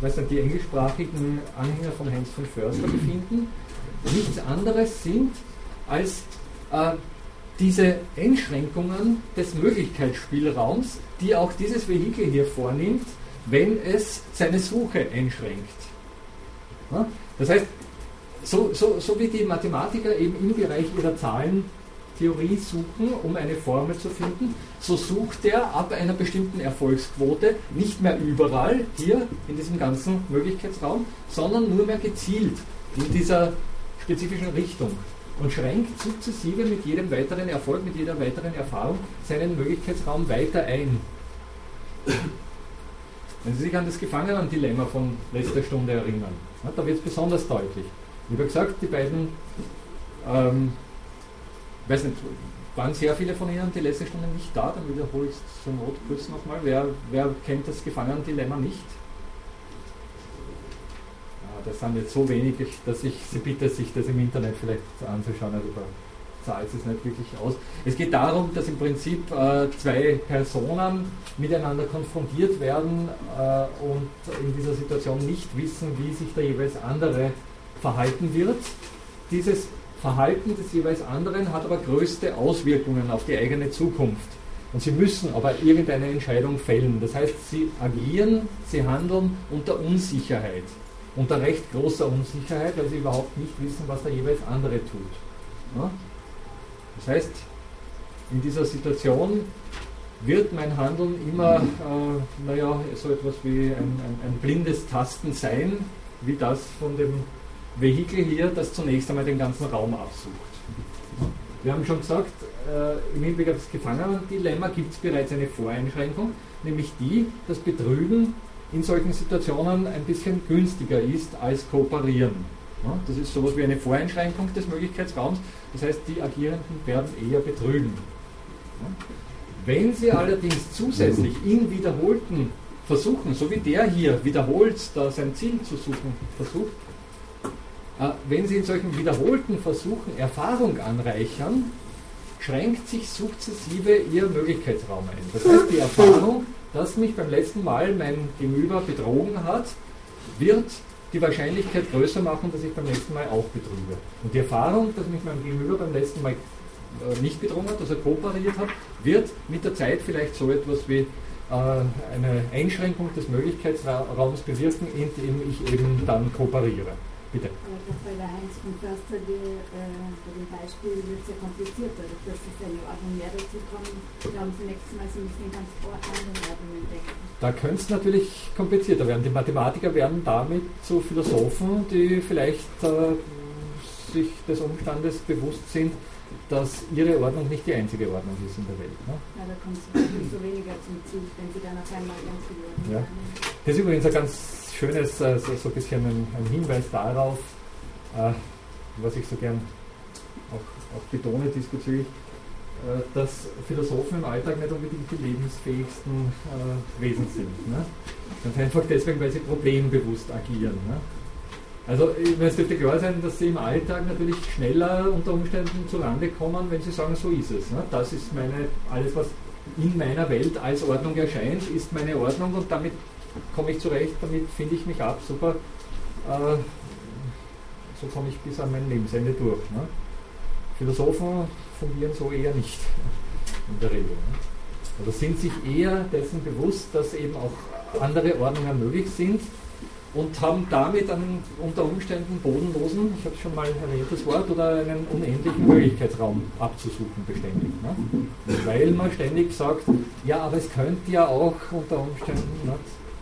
weiß nicht, die englischsprachigen Anhänger von Hans von Förster befinden, nichts anderes sind als äh, diese Einschränkungen des Möglichkeitsspielraums, die auch dieses Vehikel hier vornimmt, wenn es seine Suche einschränkt. Ja? Das heißt, so, so, so wie die Mathematiker eben im Bereich ihrer Zahlentheorie suchen, um eine Formel zu finden, so sucht er ab einer bestimmten Erfolgsquote nicht mehr überall hier in diesem ganzen Möglichkeitsraum, sondern nur mehr gezielt in dieser spezifischen Richtung und schränkt sukzessive mit jedem weiteren Erfolg, mit jeder weiteren Erfahrung seinen Möglichkeitsraum weiter ein. Wenn Sie sich an das Gefangenendilemma von letzter Stunde erinnern, ja, da wird es besonders deutlich. Ich habe gesagt, die beiden, ähm, weiß nicht, waren sehr viele von Ihnen die letzte Stunde nicht da, dann wiederhole ich es zur Not kurz nochmal. Wer, wer kennt das Gefangenendilemma nicht? Ja, das sind jetzt so wenig, dass ich Sie bitte, sich das im Internet vielleicht anzuschauen, also da zahlt es nicht wirklich aus. Es geht darum, dass im Prinzip äh, zwei Personen miteinander konfrontiert werden äh, und in dieser Situation nicht wissen, wie sich der jeweils andere verhalten wird. Dieses Verhalten des jeweils anderen hat aber größte Auswirkungen auf die eigene Zukunft. Und sie müssen aber irgendeine Entscheidung fällen. Das heißt, sie agieren, sie handeln unter Unsicherheit. Unter recht großer Unsicherheit, weil sie überhaupt nicht wissen, was der jeweils andere tut. Ja? Das heißt, in dieser Situation wird mein Handeln immer, äh, naja, so etwas wie ein, ein, ein blindes Tasten sein, wie das von dem Vehikel hier, das zunächst einmal den ganzen Raum absucht. Wir haben schon gesagt, äh, im Hinblick auf das Gefangenendilemma gibt es bereits eine Voreinschränkung, nämlich die, dass Betrügen in solchen Situationen ein bisschen günstiger ist als Kooperieren. Ja, das ist sowas wie eine Voreinschränkung des Möglichkeitsraums, das heißt, die Agierenden werden eher betrügen. Ja. Wenn Sie allerdings zusätzlich in wiederholten Versuchen, so wie der hier wiederholt da sein Ziel zu suchen versucht, äh, wenn Sie in solchen wiederholten Versuchen Erfahrung anreichern, schränkt sich sukzessive Ihr Möglichkeitsraum ein. Das heißt, die Erfahrung, dass mich beim letzten Mal mein Gegenüber betrogen hat, wird die Wahrscheinlichkeit größer machen, dass ich beim nächsten Mal auch betrüge. Und die Erfahrung, dass mich mein Gegenüber beim letzten Mal äh, nicht betrogen hat, dass er kooperiert hat, wird mit der Zeit vielleicht so etwas wie äh, eine Einschränkung des Möglichkeitsraums bewirken, indem ich eben dann kooperiere. Bitte. Bei der Heinz von Förster, die, äh, bei dem Beispiel wird es ja komplizierter, dass es eine Ordnung mehr dazu kommt. Glauben Sie nächstes Mal, Sie müssen in ganz anderen Ordnungen denken. Da könnte es natürlich komplizierter werden. Die Mathematiker werden damit zu Philosophen, die vielleicht äh, sich des Umstandes bewusst sind, dass ihre Ordnung nicht die einzige Ordnung ist in der Welt. Ne? Ja, da kommt es so weniger zum Zug, wenn Sie dann auf einmal ganz viele Ordnungen ja. haben. Das ist übrigens ein ganz schönes, äh, so, so ein bisschen ein, ein Hinweis darauf, äh, was ich so gern auch, auch betone diesbezüglich, äh, dass Philosophen im Alltag nicht unbedingt die lebensfähigsten äh, Wesen sind. Ne? Ganz einfach deswegen, weil sie problembewusst agieren. Ne? Also es dürfte klar sein, dass sie im Alltag natürlich schneller unter Umständen zurande kommen, wenn sie sagen, so ist es. Ne? Das ist meine, alles was in meiner Welt als Ordnung erscheint, ist meine Ordnung und damit komme ich zurecht, damit finde ich mich ab, super, äh, so komme ich bis an mein Lebensende durch. Ne? Philosophen fungieren so eher nicht in der Regel. Ne? Oder sind sich eher dessen bewusst, dass eben auch andere Ordnungen möglich sind und haben damit einen unter Umständen bodenlosen, ich habe es schon mal erwähnt, das Wort, oder einen unendlichen Möglichkeitsraum abzusuchen beständig. Ne? Weil man ständig sagt, ja, aber es könnte ja auch unter Umständen, ne?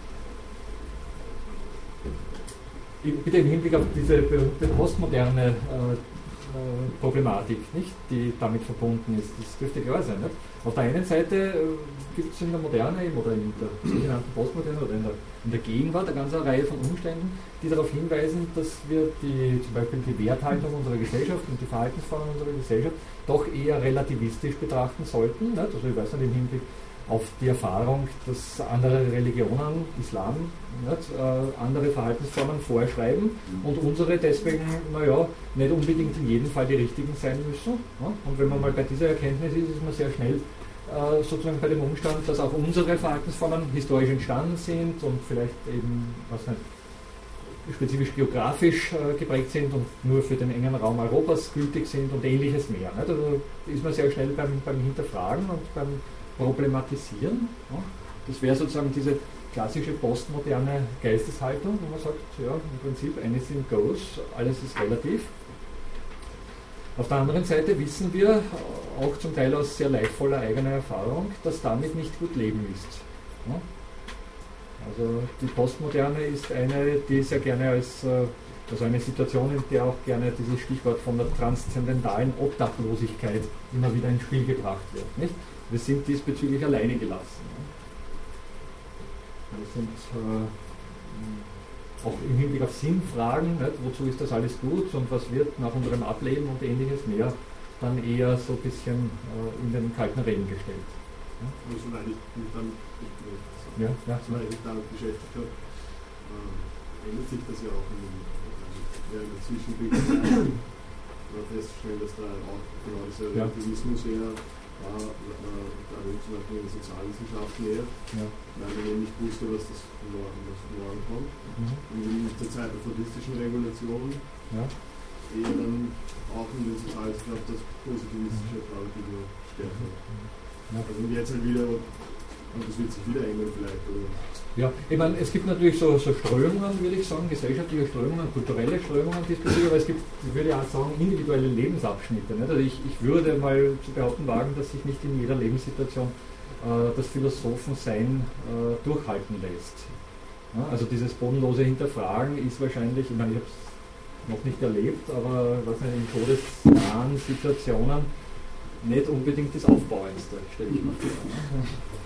bitte im Hinblick auf diese berühmte postmoderne äh, äh, Problematik, nicht, die damit verbunden ist, das dürfte klar sein. Nicht? Auf der einen Seite äh, gibt es in der Moderne oder in der sogenannten Postmoderne oder in der, in der Gegenwart eine ganze Reihe von Umständen, die darauf hinweisen, dass wir die, zum Beispiel die Werthaltung unserer Gesellschaft und die Verhaltensformen unserer Gesellschaft doch eher relativistisch betrachten sollten. Nicht? Also ich weiß nicht, im Hinblick auf die Erfahrung, dass andere Religionen, Islam, nicht, äh, andere Verhaltensformen vorschreiben und unsere deswegen, naja, nicht unbedingt in jedem Fall die richtigen sein müssen. Ja? Und wenn man mal bei dieser Erkenntnis ist, ist man sehr schnell äh, sozusagen bei dem Umstand, dass auch unsere Verhaltensformen historisch entstanden sind und vielleicht eben, was nicht, spezifisch geografisch äh, geprägt sind und nur für den engen Raum Europas gültig sind und ähnliches mehr. Nicht? Also ist man sehr schnell beim, beim Hinterfragen und beim Problematisieren. Ja? Das wäre sozusagen diese klassische postmoderne Geisteshaltung, wo man sagt, ja, im Prinzip anything goes, alles ist relativ. Auf der anderen Seite wissen wir, auch zum Teil aus sehr leidvoller eigener Erfahrung, dass damit nicht gut leben ist. Ja? Also die Postmoderne ist eine, die sehr gerne als also eine Situation, in der auch gerne dieses Stichwort von der transzendentalen Obdachlosigkeit immer wieder ins Spiel gebracht wird. Nicht? Wir sind diesbezüglich alleine gelassen. Wir sind äh, auch im Hinblick auf Sinnfragen, nicht? Wozu ist das alles gut und was wird nach unserem Ableben und ähnliches mehr, dann eher so ein bisschen äh, in den kalten Regen gestellt. Ja? Also, weil ich mich dann Ja, ja. weil ich mich damit beschäftigt habe, äh, ändert sich das ja auch in den, also während der Zwischenblick feststellen, dass da auch genau dieser Ja. Relativismus eher war, äh, da zum Beispiel in den Sozialwissenschaften eher, Ja. weil man eben nicht wusste, was das morgen, was morgen kommt. Mhm. Und in der Zeit der fordistischen Regulation Ja. eher dann auch in den Sozialwissenschaften das positivistische Paradigma stärker. Ja. Also und jetzt halt wieder, und das wird sich wieder ändern vielleicht, oder? Ja, ich meine, es gibt natürlich so, so Strömungen, würde ich sagen, gesellschaftliche Strömungen, kulturelle Strömungen diesbezüglich, aber es gibt, ich würde auch sagen, individuelle Lebensabschnitte. Nicht? Also ich, ich würde mal zu behaupten wagen, dass sich nicht in jeder Lebenssituation äh, das Philosophensein äh, durchhalten lässt. Ja, also dieses bodenlose Hinterfragen ist wahrscheinlich, ich meine, ich habe es noch nicht erlebt, aber was nicht, in todesnahen Situationen nicht unbedingt das Aufbauendste, stelle ich mir vor.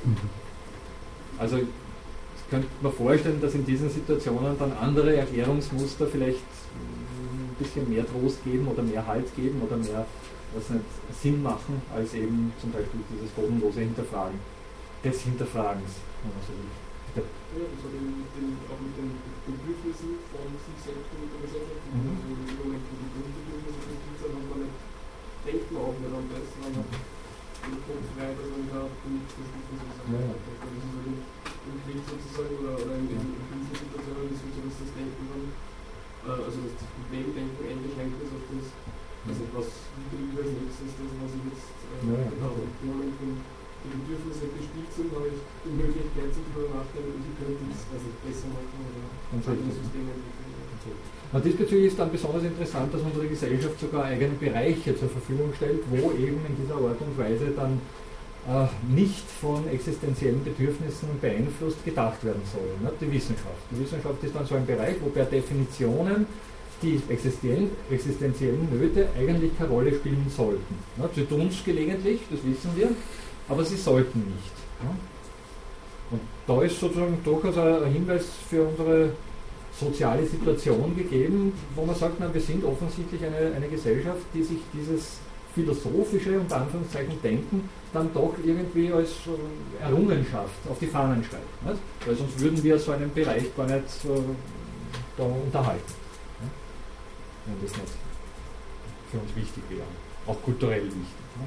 Also könnte man vorstellen, dass in diesen Situationen dann andere Erklärungsmuster vielleicht ein bisschen mehr Trost geben oder mehr Halt geben oder mehr was nicht, Sinn machen, als eben zum Beispiel dieses bodenlose Hinterfragen, des Hinterfragens. Also, ja, das hat eben mit den, auch mit den Bedürfnissen von sich selbst und der Gesellschaft, Mhm. also im Moment, wo die Grundbedürfnisse befriedigt sind, und dann denkt man auch nicht an das, man hat den Kopf frei, dass man da nichts versuchen sozusagen. Ja, ja. Das ist halt im, im Krieg sozusagen oder, oder in, in Krisensituationen ist es so, dass das Denken dann, äh, also das Problemdenken eingeschränkt ist auf das, also was wie als nächstes, das was ich jetzt äh, Ja, ja. genau, im Moment, wenn die Bedürfnisse gespielt sind, habe ich die Möglichkeit zum drüber nachdenken, wie könnte ich es also besser machen oder andere Systeme entwickeln. Und diesbezüglich ist dann besonders interessant, dass unsere Gesellschaft sogar eigene Bereiche zur Verfügung stellt, wo eben in dieser Art und Weise dann äh, nicht von existenziellen Bedürfnissen beeinflusst gedacht werden soll. Ne? Die Wissenschaft. Die Wissenschaft ist dann so ein Bereich, wo per Definitionen die existenziellen, existenziellen Nöte eigentlich keine Rolle spielen sollten. Ne? Sie tun es gelegentlich, das wissen wir, aber sie sollten nicht. Ne? Und da ist sozusagen durchaus ein Hinweis für unsere soziale Situation gegeben, wo man sagt, na, wir sind offensichtlich eine, eine Gesellschaft, die sich dieses philosophische, unter Anführungszeichen, Denken dann doch irgendwie als äh, Errungenschaft auf die Fahnen schreibt. Nicht? Weil sonst würden wir so einen Bereich gar nicht äh, da unterhalten. Ne? Wenn das nicht für uns wichtig wäre. Auch kulturell wichtig. Ne?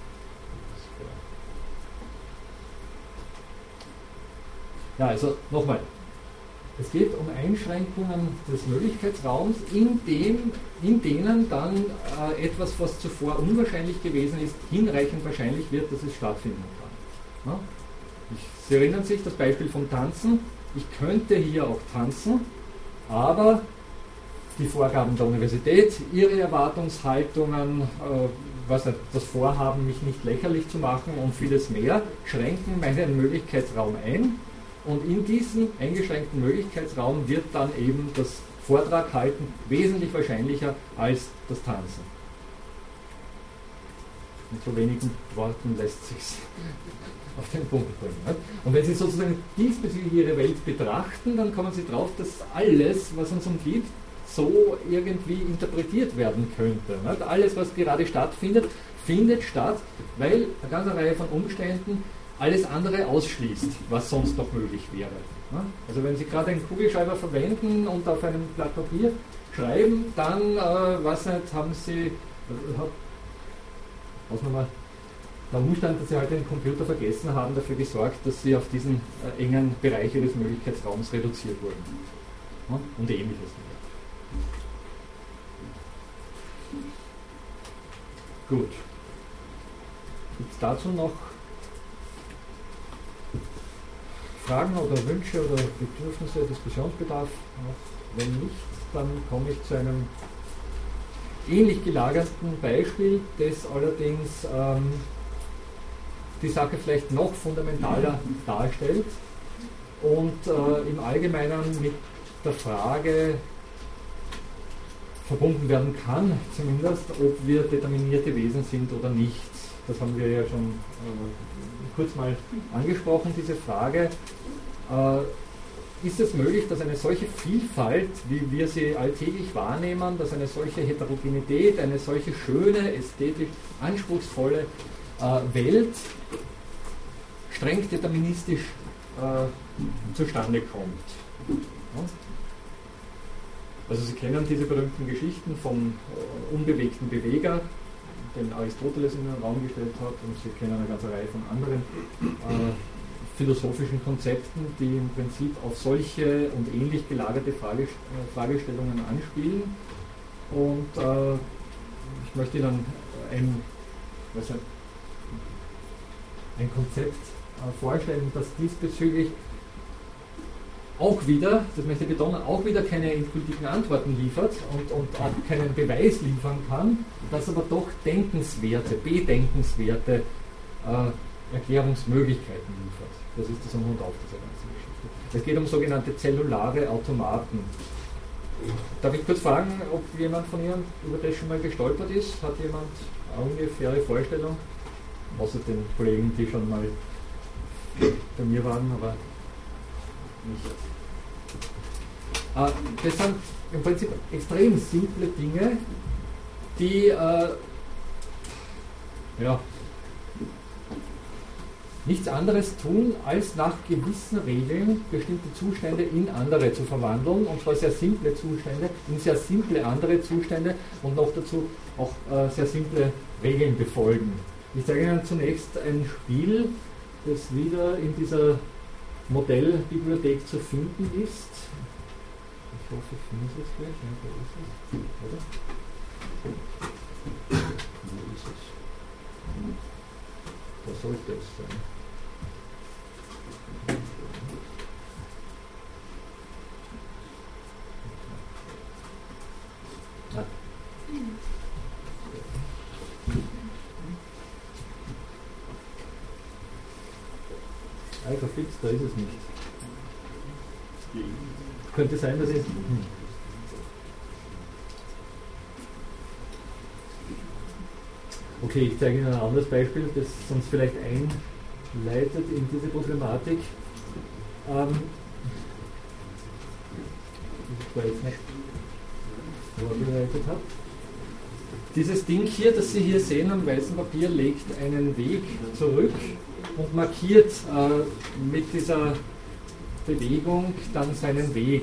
Ja, also nochmal. Es geht um Einschränkungen des Möglichkeitsraums, in, dem, in denen dann äh, etwas, was zuvor unwahrscheinlich gewesen ist, hinreichend wahrscheinlich wird, dass es stattfinden kann. Ja? Ich, Sie erinnern sich das Beispiel vom Tanzen. Ich könnte hier auch tanzen, aber die Vorgaben der Universität, ihre Erwartungshaltungen, äh, was nicht, das Vorhaben, mich nicht lächerlich zu machen und vieles mehr, schränken meinen Möglichkeitsraum ein. Und in diesem eingeschränkten Möglichkeitsraum wird dann eben das Vortrag halten wesentlich wahrscheinlicher als das Tanzen. Mit so wenigen Worten lässt sich auf den Punkt bringen. Nicht? Und wenn Sie sozusagen diesbezüglich Ihre Welt betrachten, dann kommen Sie drauf, dass alles, was uns umgibt, so irgendwie interpretiert werden könnte. Nicht? Alles, was gerade stattfindet, findet statt, weil eine ganze Reihe von Umständen alles andere ausschließt, was sonst noch möglich wäre. Also wenn Sie gerade einen Kugelschreiber verwenden und auf einem Blatt Papier schreiben, dann, äh, was nicht, haben Sie, was nochmal, der Umstand, dass sie halt den Computer vergessen haben, dafür gesorgt, dass sie auf diesen äh, engen Bereiche des Möglichkeitsraums reduziert wurden. Ja? Und ähnliches mehr. Gut. Gibt es dazu noch Fragen oder Wünsche oder Bedürfnisse, Diskussionsbedarf? Wenn nicht, dann komme ich zu einem ähnlich gelagerten Beispiel, das allerdings ähm, die Sache vielleicht noch fundamentaler darstellt und äh, im Allgemeinen mit der Frage verbunden werden kann, zumindest, ob wir determinierte Wesen sind oder nicht. Das haben wir ja schon äh, kurz mal angesprochen, diese Frage. Äh, ist es möglich, dass eine solche Vielfalt, wie wir sie alltäglich wahrnehmen, dass eine solche Heterogenität, eine solche schöne, ästhetisch anspruchsvolle äh, Welt streng deterministisch äh, zustande kommt? Ja? Also Sie kennen diese berühmten Geschichten vom äh, unbewegten Beweger, den Aristoteles in den Raum gestellt hat, und Sie kennen eine ganze Reihe von anderen äh, philosophischen Konzepten, die im Prinzip auf solche und ähnlich gelagerte Frage, äh, Fragestellungen anspielen. Und äh, ich möchte Ihnen ein, was ein, ein Konzept äh, vorstellen, das diesbezüglich auch wieder, das möchte ich betonen, auch wieder keine endgültigen Antworten liefert und, und auch keinen Beweis liefern kann, das aber doch denkenswerte, bedenkenswerte äh, Erklärungsmöglichkeiten liefert. Das ist das Um und Auf dieser ganzen Geschichte. Es geht um sogenannte zellulare Automaten. Darf ich kurz fragen, ob jemand von Ihnen über das schon mal gestolpert ist? Hat jemand eine ungefähre Vorstellung? Außer den Kollegen, die schon mal bei mir waren, aber nicht. Äh, das sind im Prinzip extrem simple Dinge, die äh, ja, nichts anderes tun, als nach gewissen Regeln bestimmte Zustände in andere zu verwandeln, und zwar sehr simple Zustände in sehr simple andere Zustände und noch dazu auch äh, sehr simple Regeln befolgen. Ich zeige Ihnen zunächst ein Spiel, das wieder in dieser Modellbibliothek zu finden ist. Ich hoffe, ich finde es jetzt gleich. Ja, da ist es. Oder? Wo ist es? Da sollte es sein. Ah. Einfach fix, da ist es nicht. Könnte sein, dass ich. Hm. Okay, ich zeige Ihnen ein anderes Beispiel, das uns vielleicht einleitet in diese Problematik. Ähm, das ich jetzt nicht vorbereitet habe. Dieses Ding hier, das Sie hier sehen am weißen Papier, legt einen Weg zurück und markiert äh, mit dieser Bewegung dann seinen Weg.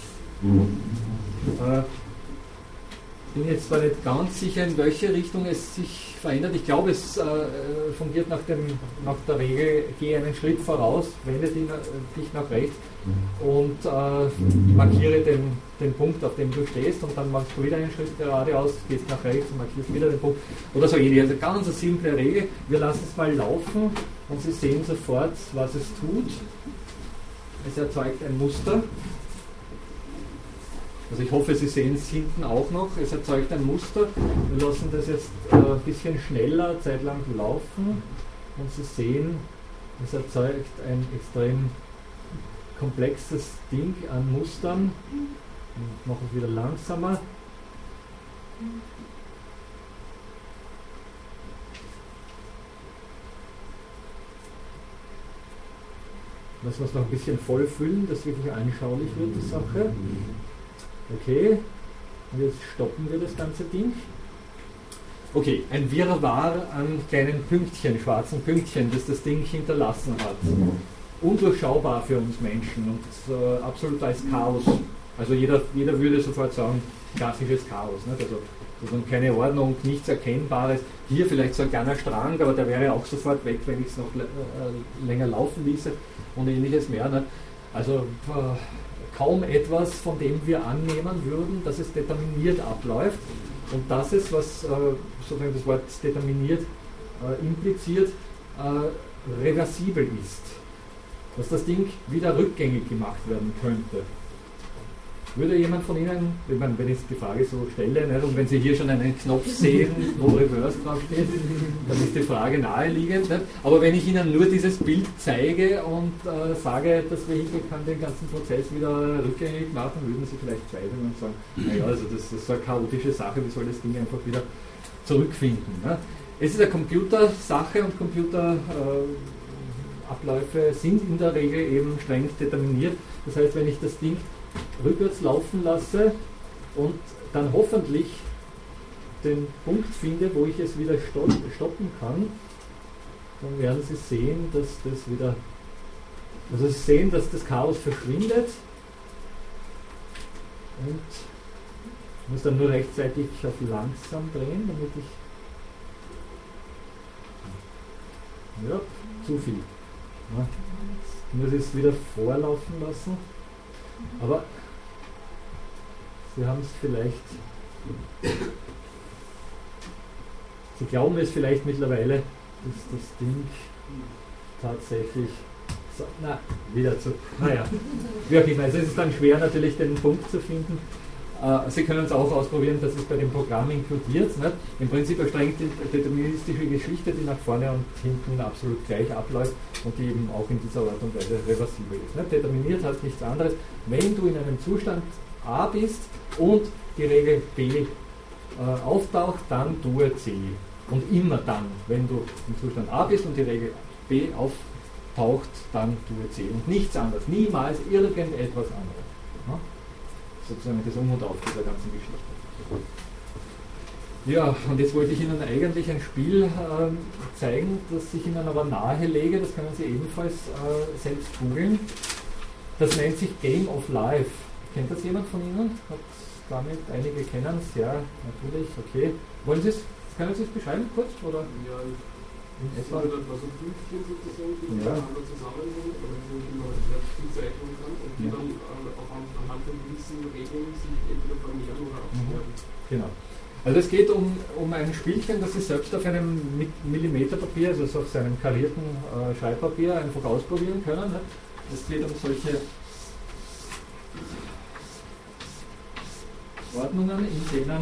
Äh, bin jetzt zwar nicht ganz sicher, in welche Richtung es sich verändert. Ich glaube, es äh, fungiert nach, dem, nach der Regel, gehe einen Schritt voraus, wende dich nach rechts und äh, markiere den, den Punkt, auf dem du stehst, und dann machst du wieder einen Schritt geradeaus, gehst nach rechts und markierst wieder den Punkt. Oder so ähnlich. Also ganz eine simple Regel. Wir lassen es mal laufen und Sie sehen sofort, was es tut. Es erzeugt ein Muster. Also ich hoffe, Sie sehen es hinten auch noch. Es erzeugt ein Muster. Wir lassen das jetzt äh, ein bisschen schneller zeitlang laufen und Sie sehen, es erzeugt ein extrem komplexes Ding an Mustern. Ich mache es wieder langsamer. Lassen wir es noch ein bisschen voll füllen, dass wirklich anschaulich wird, die Sache. Okay, und jetzt stoppen wir das ganze Ding. Okay, ein Wirrwarr an kleinen Pünktchen, schwarzen Pünktchen, das das Ding hinterlassen hat. Undurchschaubar für uns Menschen und äh, absolut als Chaos. Also jeder, jeder würde sofort sagen, klassisches Chaos. Nicht? Also Und keine Ordnung, nichts Erkennbares. Hier vielleicht so ein kleiner Strang, aber der wäre auch sofort weg, wenn ich es noch äh, länger laufen ließe und ähnliches mehr. Ne? Also äh, kaum etwas, von dem wir annehmen würden, dass es determiniert abläuft und das ist, was äh, sozusagen das Wort determiniert äh, impliziert, äh, reversibel ist. Dass das Ding wieder rückgängig gemacht werden könnte. Würde jemand von Ihnen, ich meine, wenn ich die Frage so stelle, nicht, und wenn Sie hier schon einen Knopf sehen, wo Reverse draufsteht, dann ist die Frage naheliegend. Nicht? Aber wenn ich Ihnen nur dieses Bild zeige und äh, sage, das Vehikel kann den ganzen Prozess wieder rückgängig machen, würden Sie vielleicht zweifeln und sagen, naja, also das, das ist so eine chaotische Sache, wie soll das Ding einfach wieder zurückfinden. Nicht? Es ist eine Computersache und Computerabläufe äh, sind in der Regel eben streng determiniert. Das heißt, wenn ich das Ding rückwärts laufen lasse und dann hoffentlich den Punkt finde, wo ich es wieder stoppen kann, dann werden Sie sehen, dass das wieder, also Sie sehen, dass das Chaos verschwindet und ich muss dann nur rechtzeitig auf langsam drehen, damit ich, ja, zu viel. Ja, ich muss es wieder vorlaufen lassen. Aber Sie haben es vielleicht, Sie glauben es vielleicht mittlerweile, dass das Ding tatsächlich, so, na, wieder zu, naja, wie auch immer, also es ist dann schwer natürlich den Punkt zu finden. Uh, Sie können es auch ausprobieren, dass es bei dem Programm inkludiert. Nicht? Im Prinzip eine streng deterministische Geschichte, die nach vorne und hinten absolut gleich abläuft und die eben auch in dieser Art und Weise reversibel ist. Nicht? Determiniert heißt nichts anderes, wenn du in einem Zustand A bist und die Regel B äh, auftaucht, dann tue C. Und immer dann, wenn du im Zustand A bist und die Regel B auftaucht, dann tue C. Und nichts anderes, niemals irgendetwas anderes. Ja? Sozusagen das Um und Auf dieser ganzen Geschichte. Ja, und jetzt wollte ich Ihnen eigentlich ein Spiel äh, zeigen, das ich Ihnen aber nahelege, das können Sie ebenfalls äh, selbst googeln. Das nennt sich Game of Life. Kennt das jemand von Ihnen? Hat damit, einige kennen es, ja, natürlich, okay. Wollen Sie es, können Sie es beschreiben kurz? Oder? Ja, in etwa? Also Pünktchen sozusagen, die ja. miteinander zusammen sind, oder die man viel zeichnen kann und die ja. dann äh, auch anhand von gewissen Regeln sich entweder vermehren oder absterben. Mhm. Genau. Also es geht um, um ein Spielchen, das Sie selbst auf einem Millimeterpapier, also auf seinem karierten äh, Schreibpapier einfach ausprobieren können. Ne? Es geht um solche Ordnungen, in denen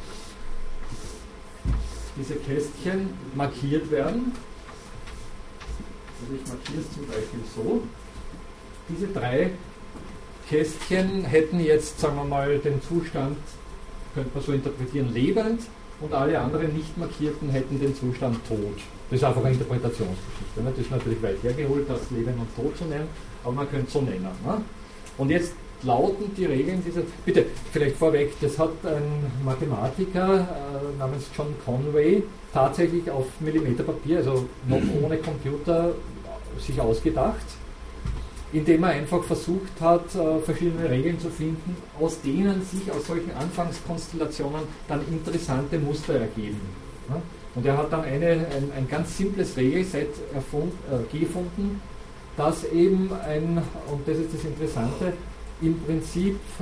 diese Kästchen markiert werden. Also ich markiere es zum Beispiel so. Diese drei Kästchen hätten jetzt, sagen wir mal, den Zustand, könnte man so interpretieren, lebend und alle anderen nicht markierten hätten den Zustand tot. Das ist einfach eine Interpretationsgeschichte. Ne? Das ist natürlich weit hergeholt, das Leben und Tod zu nennen, aber man könnte es so nennen. Ne? Und jetzt lauten die Regeln dieser, bitte, vielleicht vorweg, das hat ein Mathematiker äh, namens John Conway tatsächlich auf Millimeterpapier, also noch ohne Computer, sich ausgedacht, indem er einfach versucht hat, äh, verschiedene Regeln zu finden, aus denen sich aus solchen Anfangskonstellationen dann interessante Muster ergeben. Ja? Und er hat dann eine, ein, ein ganz simples Regelset erfund, äh, gefunden, das eben ein, und das ist das Interessante, im Prinzip äh,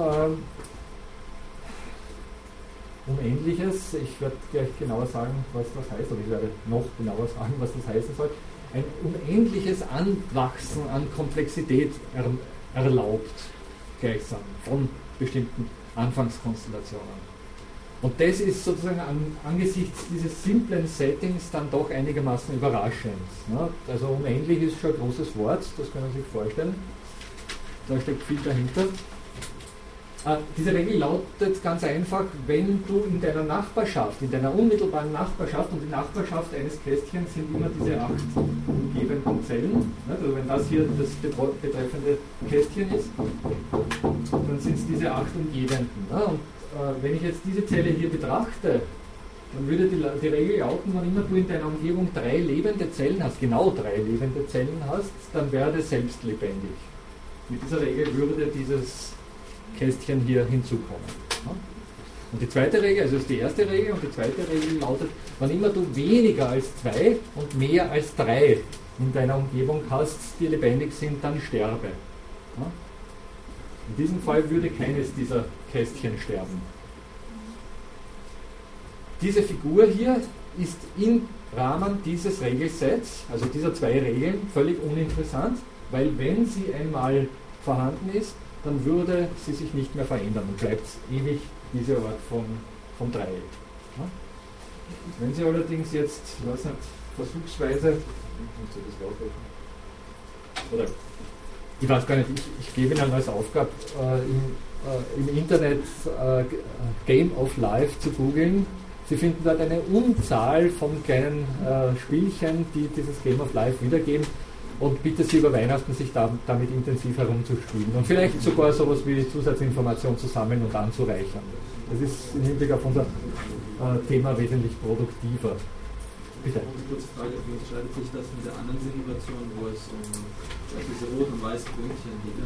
um Ähnliches, ich werde gleich genauer sagen, was das heißt, oder ich werde noch genauer sagen, was das heißen soll, ein unendliches Anwachsen an Komplexität er, erlaubt, gleichsam, von bestimmten Anfangskonstellationen. Und das ist sozusagen an, angesichts dieses simplen Settings dann doch einigermaßen überraschend. Ne? Also unendlich ist schon ein großes Wort, das können Sie sich vorstellen. Da steckt viel dahinter. Äh, diese Regel lautet ganz einfach, wenn du in deiner Nachbarschaft, in deiner unmittelbaren Nachbarschaft, und die Nachbarschaft eines Kästchens sind immer diese acht umgebenden Zellen, ne? Also wenn das hier das betreffende Kästchen ist, dann sind es diese acht umgebenden. Ne? Und äh, wenn ich jetzt diese Zelle hier betrachte, dann würde die, die Regel lauten, wann immer du in deiner Umgebung drei lebende Zellen hast, genau drei lebende Zellen hast, dann werde selbst lebendig. Mit dieser Regel würde dieses Kästchen hier hinzukommen. Und die zweite Regel, also das ist die erste Regel, und die zweite Regel lautet, wann immer du weniger als zwei und mehr als drei in deiner Umgebung hast, die lebendig sind, dann sterbe. Ja? In diesem Fall würde keines dieser Kästchen sterben. Diese Figur hier ist im Rahmen dieses Regelsets, also dieser zwei Regeln, völlig uninteressant, weil wenn sie einmal vorhanden ist, dann würde sie sich nicht mehr verändern und bleibt ewig diese Art von, von Dreieck. Ja? Wenn Sie allerdings jetzt, ich weiß nicht, versuchsweise, oder ich weiß gar nicht, ich, ich gebe Ihnen als Aufgabe äh, im, äh, im Internet äh, Game of Life zu googeln. Sie finden dort eine Unzahl von kleinen äh, Spielchen, die dieses Game of Life wiedergeben, und bitte Sie über Weihnachten sich da, damit intensiv herumzuspielen und vielleicht sogar sowas wie Zusatzinformation zu sammeln und anzureichern. Das ist im Hinblick auf unser äh, Thema wesentlich produktiver. Bitte. Eine kurze Frage, wie unterscheidet sich das mit der anderen Simulation, wo es um diese roten und weißen Pünktchen geht,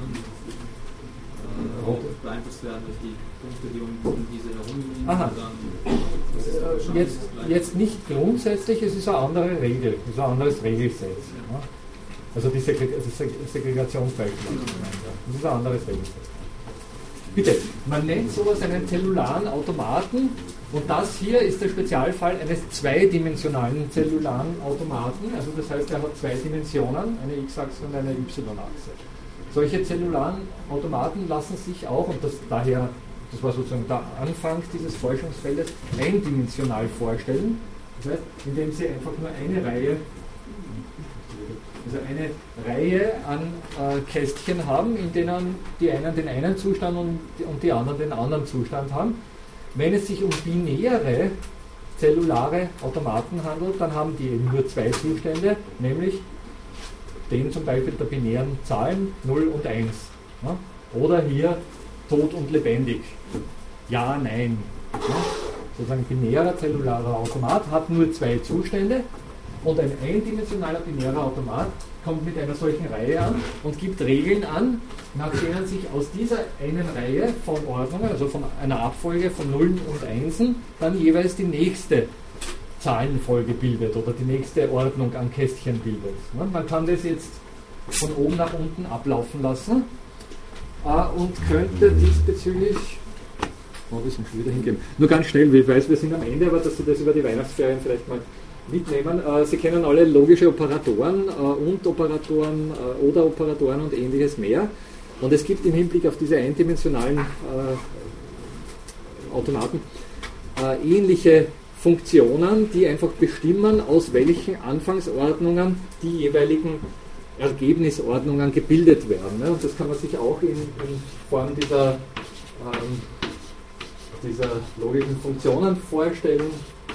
äh, beeinflusst werden durch die Punkte, die um, um diese herum liegen? Aha. Dann, äh, jetzt, jetzt nicht grundsätzlich, es ist eine andere Regel, es ist ein anderes Regelset. Ja. Also die Segreg also Segregationsbeispiel. Das ist ein anderes Regelset. Bitte, man nennt sowas einen zellularen Automaten, und das hier ist der Spezialfall eines zweidimensionalen zellularen Automaten. Also das heißt, er hat zwei Dimensionen, eine X-Achse und eine Y-Achse. Solche zellularen Automaten lassen sich auch, und das daher, das war sozusagen der Anfang dieses Forschungsfeldes, eindimensional vorstellen. Das heißt, indem sie einfach nur eine Reihe Also eine Reihe an äh, Kästchen haben, in denen die einen den einen Zustand und die, und die anderen den anderen Zustand haben. Wenn es sich um binäre zellulare Automaten handelt, dann haben die eben nur zwei Zustände, nämlich den zum Beispiel der binären Zahlen null und eins. Ja? Oder hier tot und lebendig. Ja, nein. Ja? Sozusagen binärer zellularer Automat hat nur zwei Zustände. Und ein eindimensionaler binärer Automat kommt mit einer solchen Reihe an und gibt Regeln an, nach denen sich aus dieser einen Reihe von Ordnungen, also von einer Abfolge von Nullen und Einsen, dann jeweils die nächste Zahlenfolge bildet oder die nächste Ordnung an Kästchen bildet. Man kann das jetzt von oben nach unten ablaufen lassen und könnte diesbezüglich, wo wir es schon wieder hingeben, nur ganz schnell, ich weiß, wir sind am Ende, aber dass Sie das über die Weihnachtsferien vielleicht mal mitnehmen. Sie kennen alle logische Operatoren, und Operatoren, oder Operatoren und ähnliches mehr. Und es gibt im Hinblick auf diese eindimensionalen Automaten ähnliche Funktionen, die einfach bestimmen, aus welchen Anfangsordnungen die jeweiligen Ergebnisordnungen gebildet werden. Und das kann man sich auch in, in Form dieser, ähm, dieser logischen Funktionen vorstellen.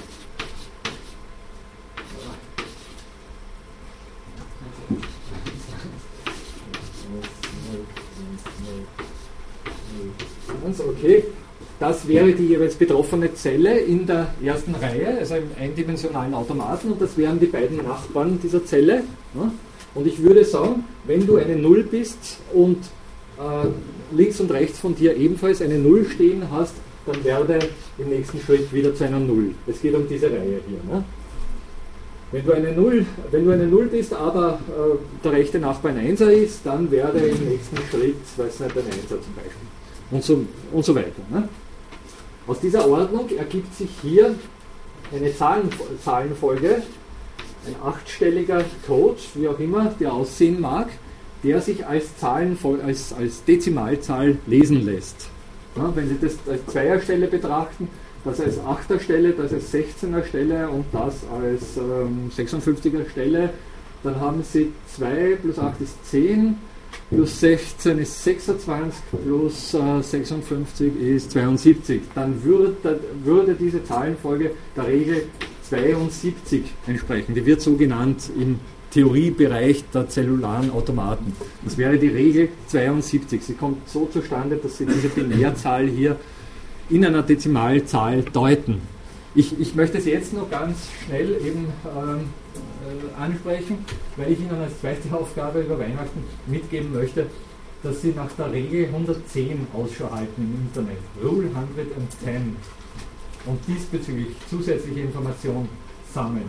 Okay, das wäre die jeweils betroffene Zelle in der ersten Reihe, also im eindimensionalen Automaten, und das wären die beiden Nachbarn dieser Zelle. Und ich würde sagen, wenn du eine Null bist und äh, links und rechts von dir ebenfalls eine Null stehen hast, dann werde im nächsten Schritt wieder zu einer Null. Es geht um diese Reihe hier. Ne? Wenn du eine Null, wenn du eine Null bist, aber äh, der rechte Nachbar ein Einser ist, dann werde im nächsten Schritt, weiß nicht, ein Einser zum Beispiel. Und so, und so weiter. Ne? Aus dieser Ordnung ergibt sich hier eine Zahlen, Zahlenfolge, ein achtstelliger Code, wie auch immer der aussehen mag, der sich als, Zahlenfolge, als, als Dezimalzahl lesen lässt. Ja, wenn Sie das als Zweierstelle betrachten, das als Achterstelle, das als Sechzehnerstelle und das als ähm, sechsundfünfziger Stelle, dann haben Sie zwei plus acht ist zehn, plus sechzehn ist sechsundzwanzig, plus äh, sechsundfünfzig ist zweiundsiebzig. Dann würde, würde diese Zahlenfolge der Regel zweiundsiebzig entsprechen. Die wird so genannt im Theoriebereich der zellularen Automaten. Das wäre die Regel zweiundsiebzig. Sie kommt so zustande, dass Sie diese Binärzahl hier in einer Dezimalzahl deuten. Ich, ich möchte es jetzt noch ganz schnell eben ähm, äh, ansprechen, weil ich Ihnen als zweite Aufgabe über Weihnachten mitgeben möchte, dass Sie nach der Regel hundertzehn Ausschau halten im Internet. Rule hundertzehn. Und diesbezüglich zusätzliche Informationen sammeln.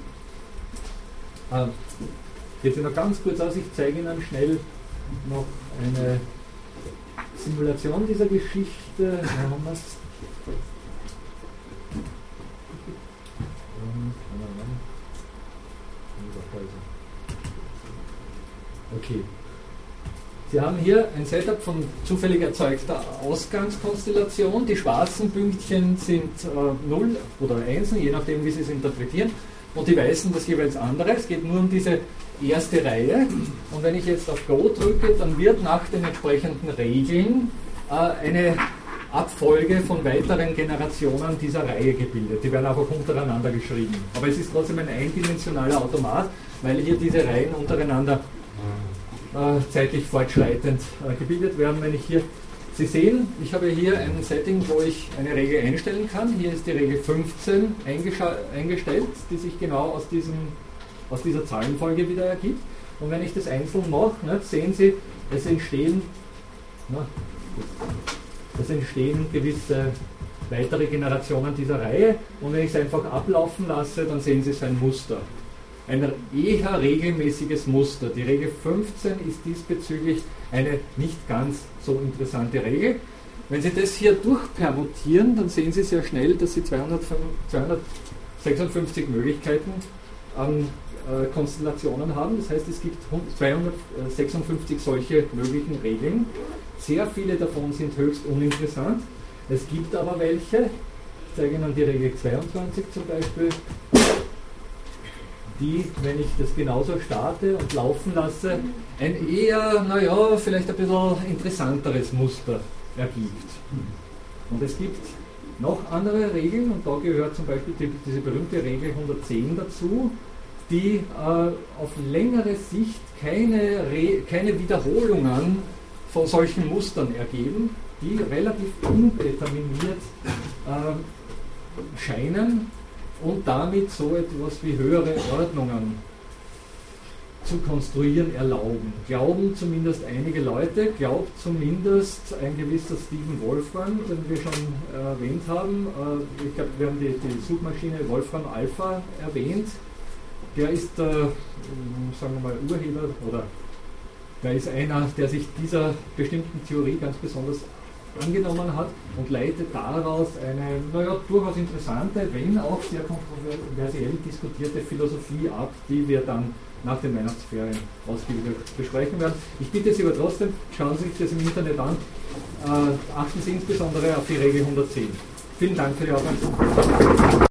Äh, geht Sie noch ganz kurz aus, ich zeige Ihnen schnell noch eine Simulation dieser Geschichte. Da haben wir es. Okay. Sie haben hier ein Setup von zufällig erzeugter Ausgangskonstellation. Die schwarzen Pünktchen sind äh, null oder eins, je nachdem, wie Sie es interpretieren. Und die weißen das jeweils andere. Es geht nur um diese erste Reihe. Und wenn ich jetzt auf Go drücke, dann wird nach den entsprechenden Regeln äh, eine Abfolge von weiteren Generationen dieser Reihe gebildet. Die werden einfach untereinander geschrieben. Aber es ist trotzdem ein eindimensionaler Automat, weil hier diese Reihen untereinander äh, zeitlich fortschreitend äh, gebildet werden. Wenn ich hier, Sie sehen, ich habe hier ein Setting, wo ich eine Regel einstellen kann. Hier ist die Regel fünfzehn eingestellt, die sich genau aus, diesem, aus dieser Zahlenfolge wieder ergibt. Und wenn ich das einzeln mache, ne, sehen Sie, es entstehen, na, es entstehen gewisse weitere Generationen dieser Reihe. Und wenn ich es einfach ablaufen lasse, dann sehen Sie sein Muster. Ein eher regelmäßiges Muster. Die Regel fünfzehn ist diesbezüglich eine nicht ganz so interessante Regel. Wenn Sie das hier durchpermutieren, dann sehen Sie sehr schnell, dass Sie zweihundertsechsundfünfzig Möglichkeiten an äh, Konstellationen haben. Das heißt, es gibt zweihundertsechsundfünfzig solche möglichen Regeln. Sehr viele davon sind höchst uninteressant. Es gibt aber welche, ich zeige Ihnen die Regel zweiundzwanzig zum Beispiel, die, wenn ich das genauso starte und laufen lasse, ein eher, naja, vielleicht ein bisschen interessanteres Muster ergibt. Und es gibt noch andere Regeln, und da gehört zum Beispiel die, diese berühmte Regel hundertzehn dazu, die äh, auf längere Sicht keine, Re keine Wiederholungen von solchen Mustern ergeben, die relativ undeterminiert äh, scheinen und damit so etwas wie höhere Ordnungen zu konstruieren erlauben. Glauben zumindest einige Leute, glaubt zumindest ein gewisser Stephen Wolfram, den wir schon äh, erwähnt haben. Äh, ich glaube, wir haben die, die Suchmaschine Wolfram Alpha erwähnt. Der ist, äh, sagen wir mal, Urheber, oder der ist einer, der sich dieser bestimmten Theorie ganz besonders angenommen hat und leitet daraus eine, naja, durchaus interessante, wenn auch sehr kontroversiell diskutierte Philosophie ab, die wir dann nach den Weihnachtsferien ausgiebig besprechen werden. Ich bitte Sie aber trotzdem, schauen Sie sich das im Internet an, äh, achten Sie insbesondere auf die Regel hundertzehn. Vielen Dank für die Aufmerksamkeit.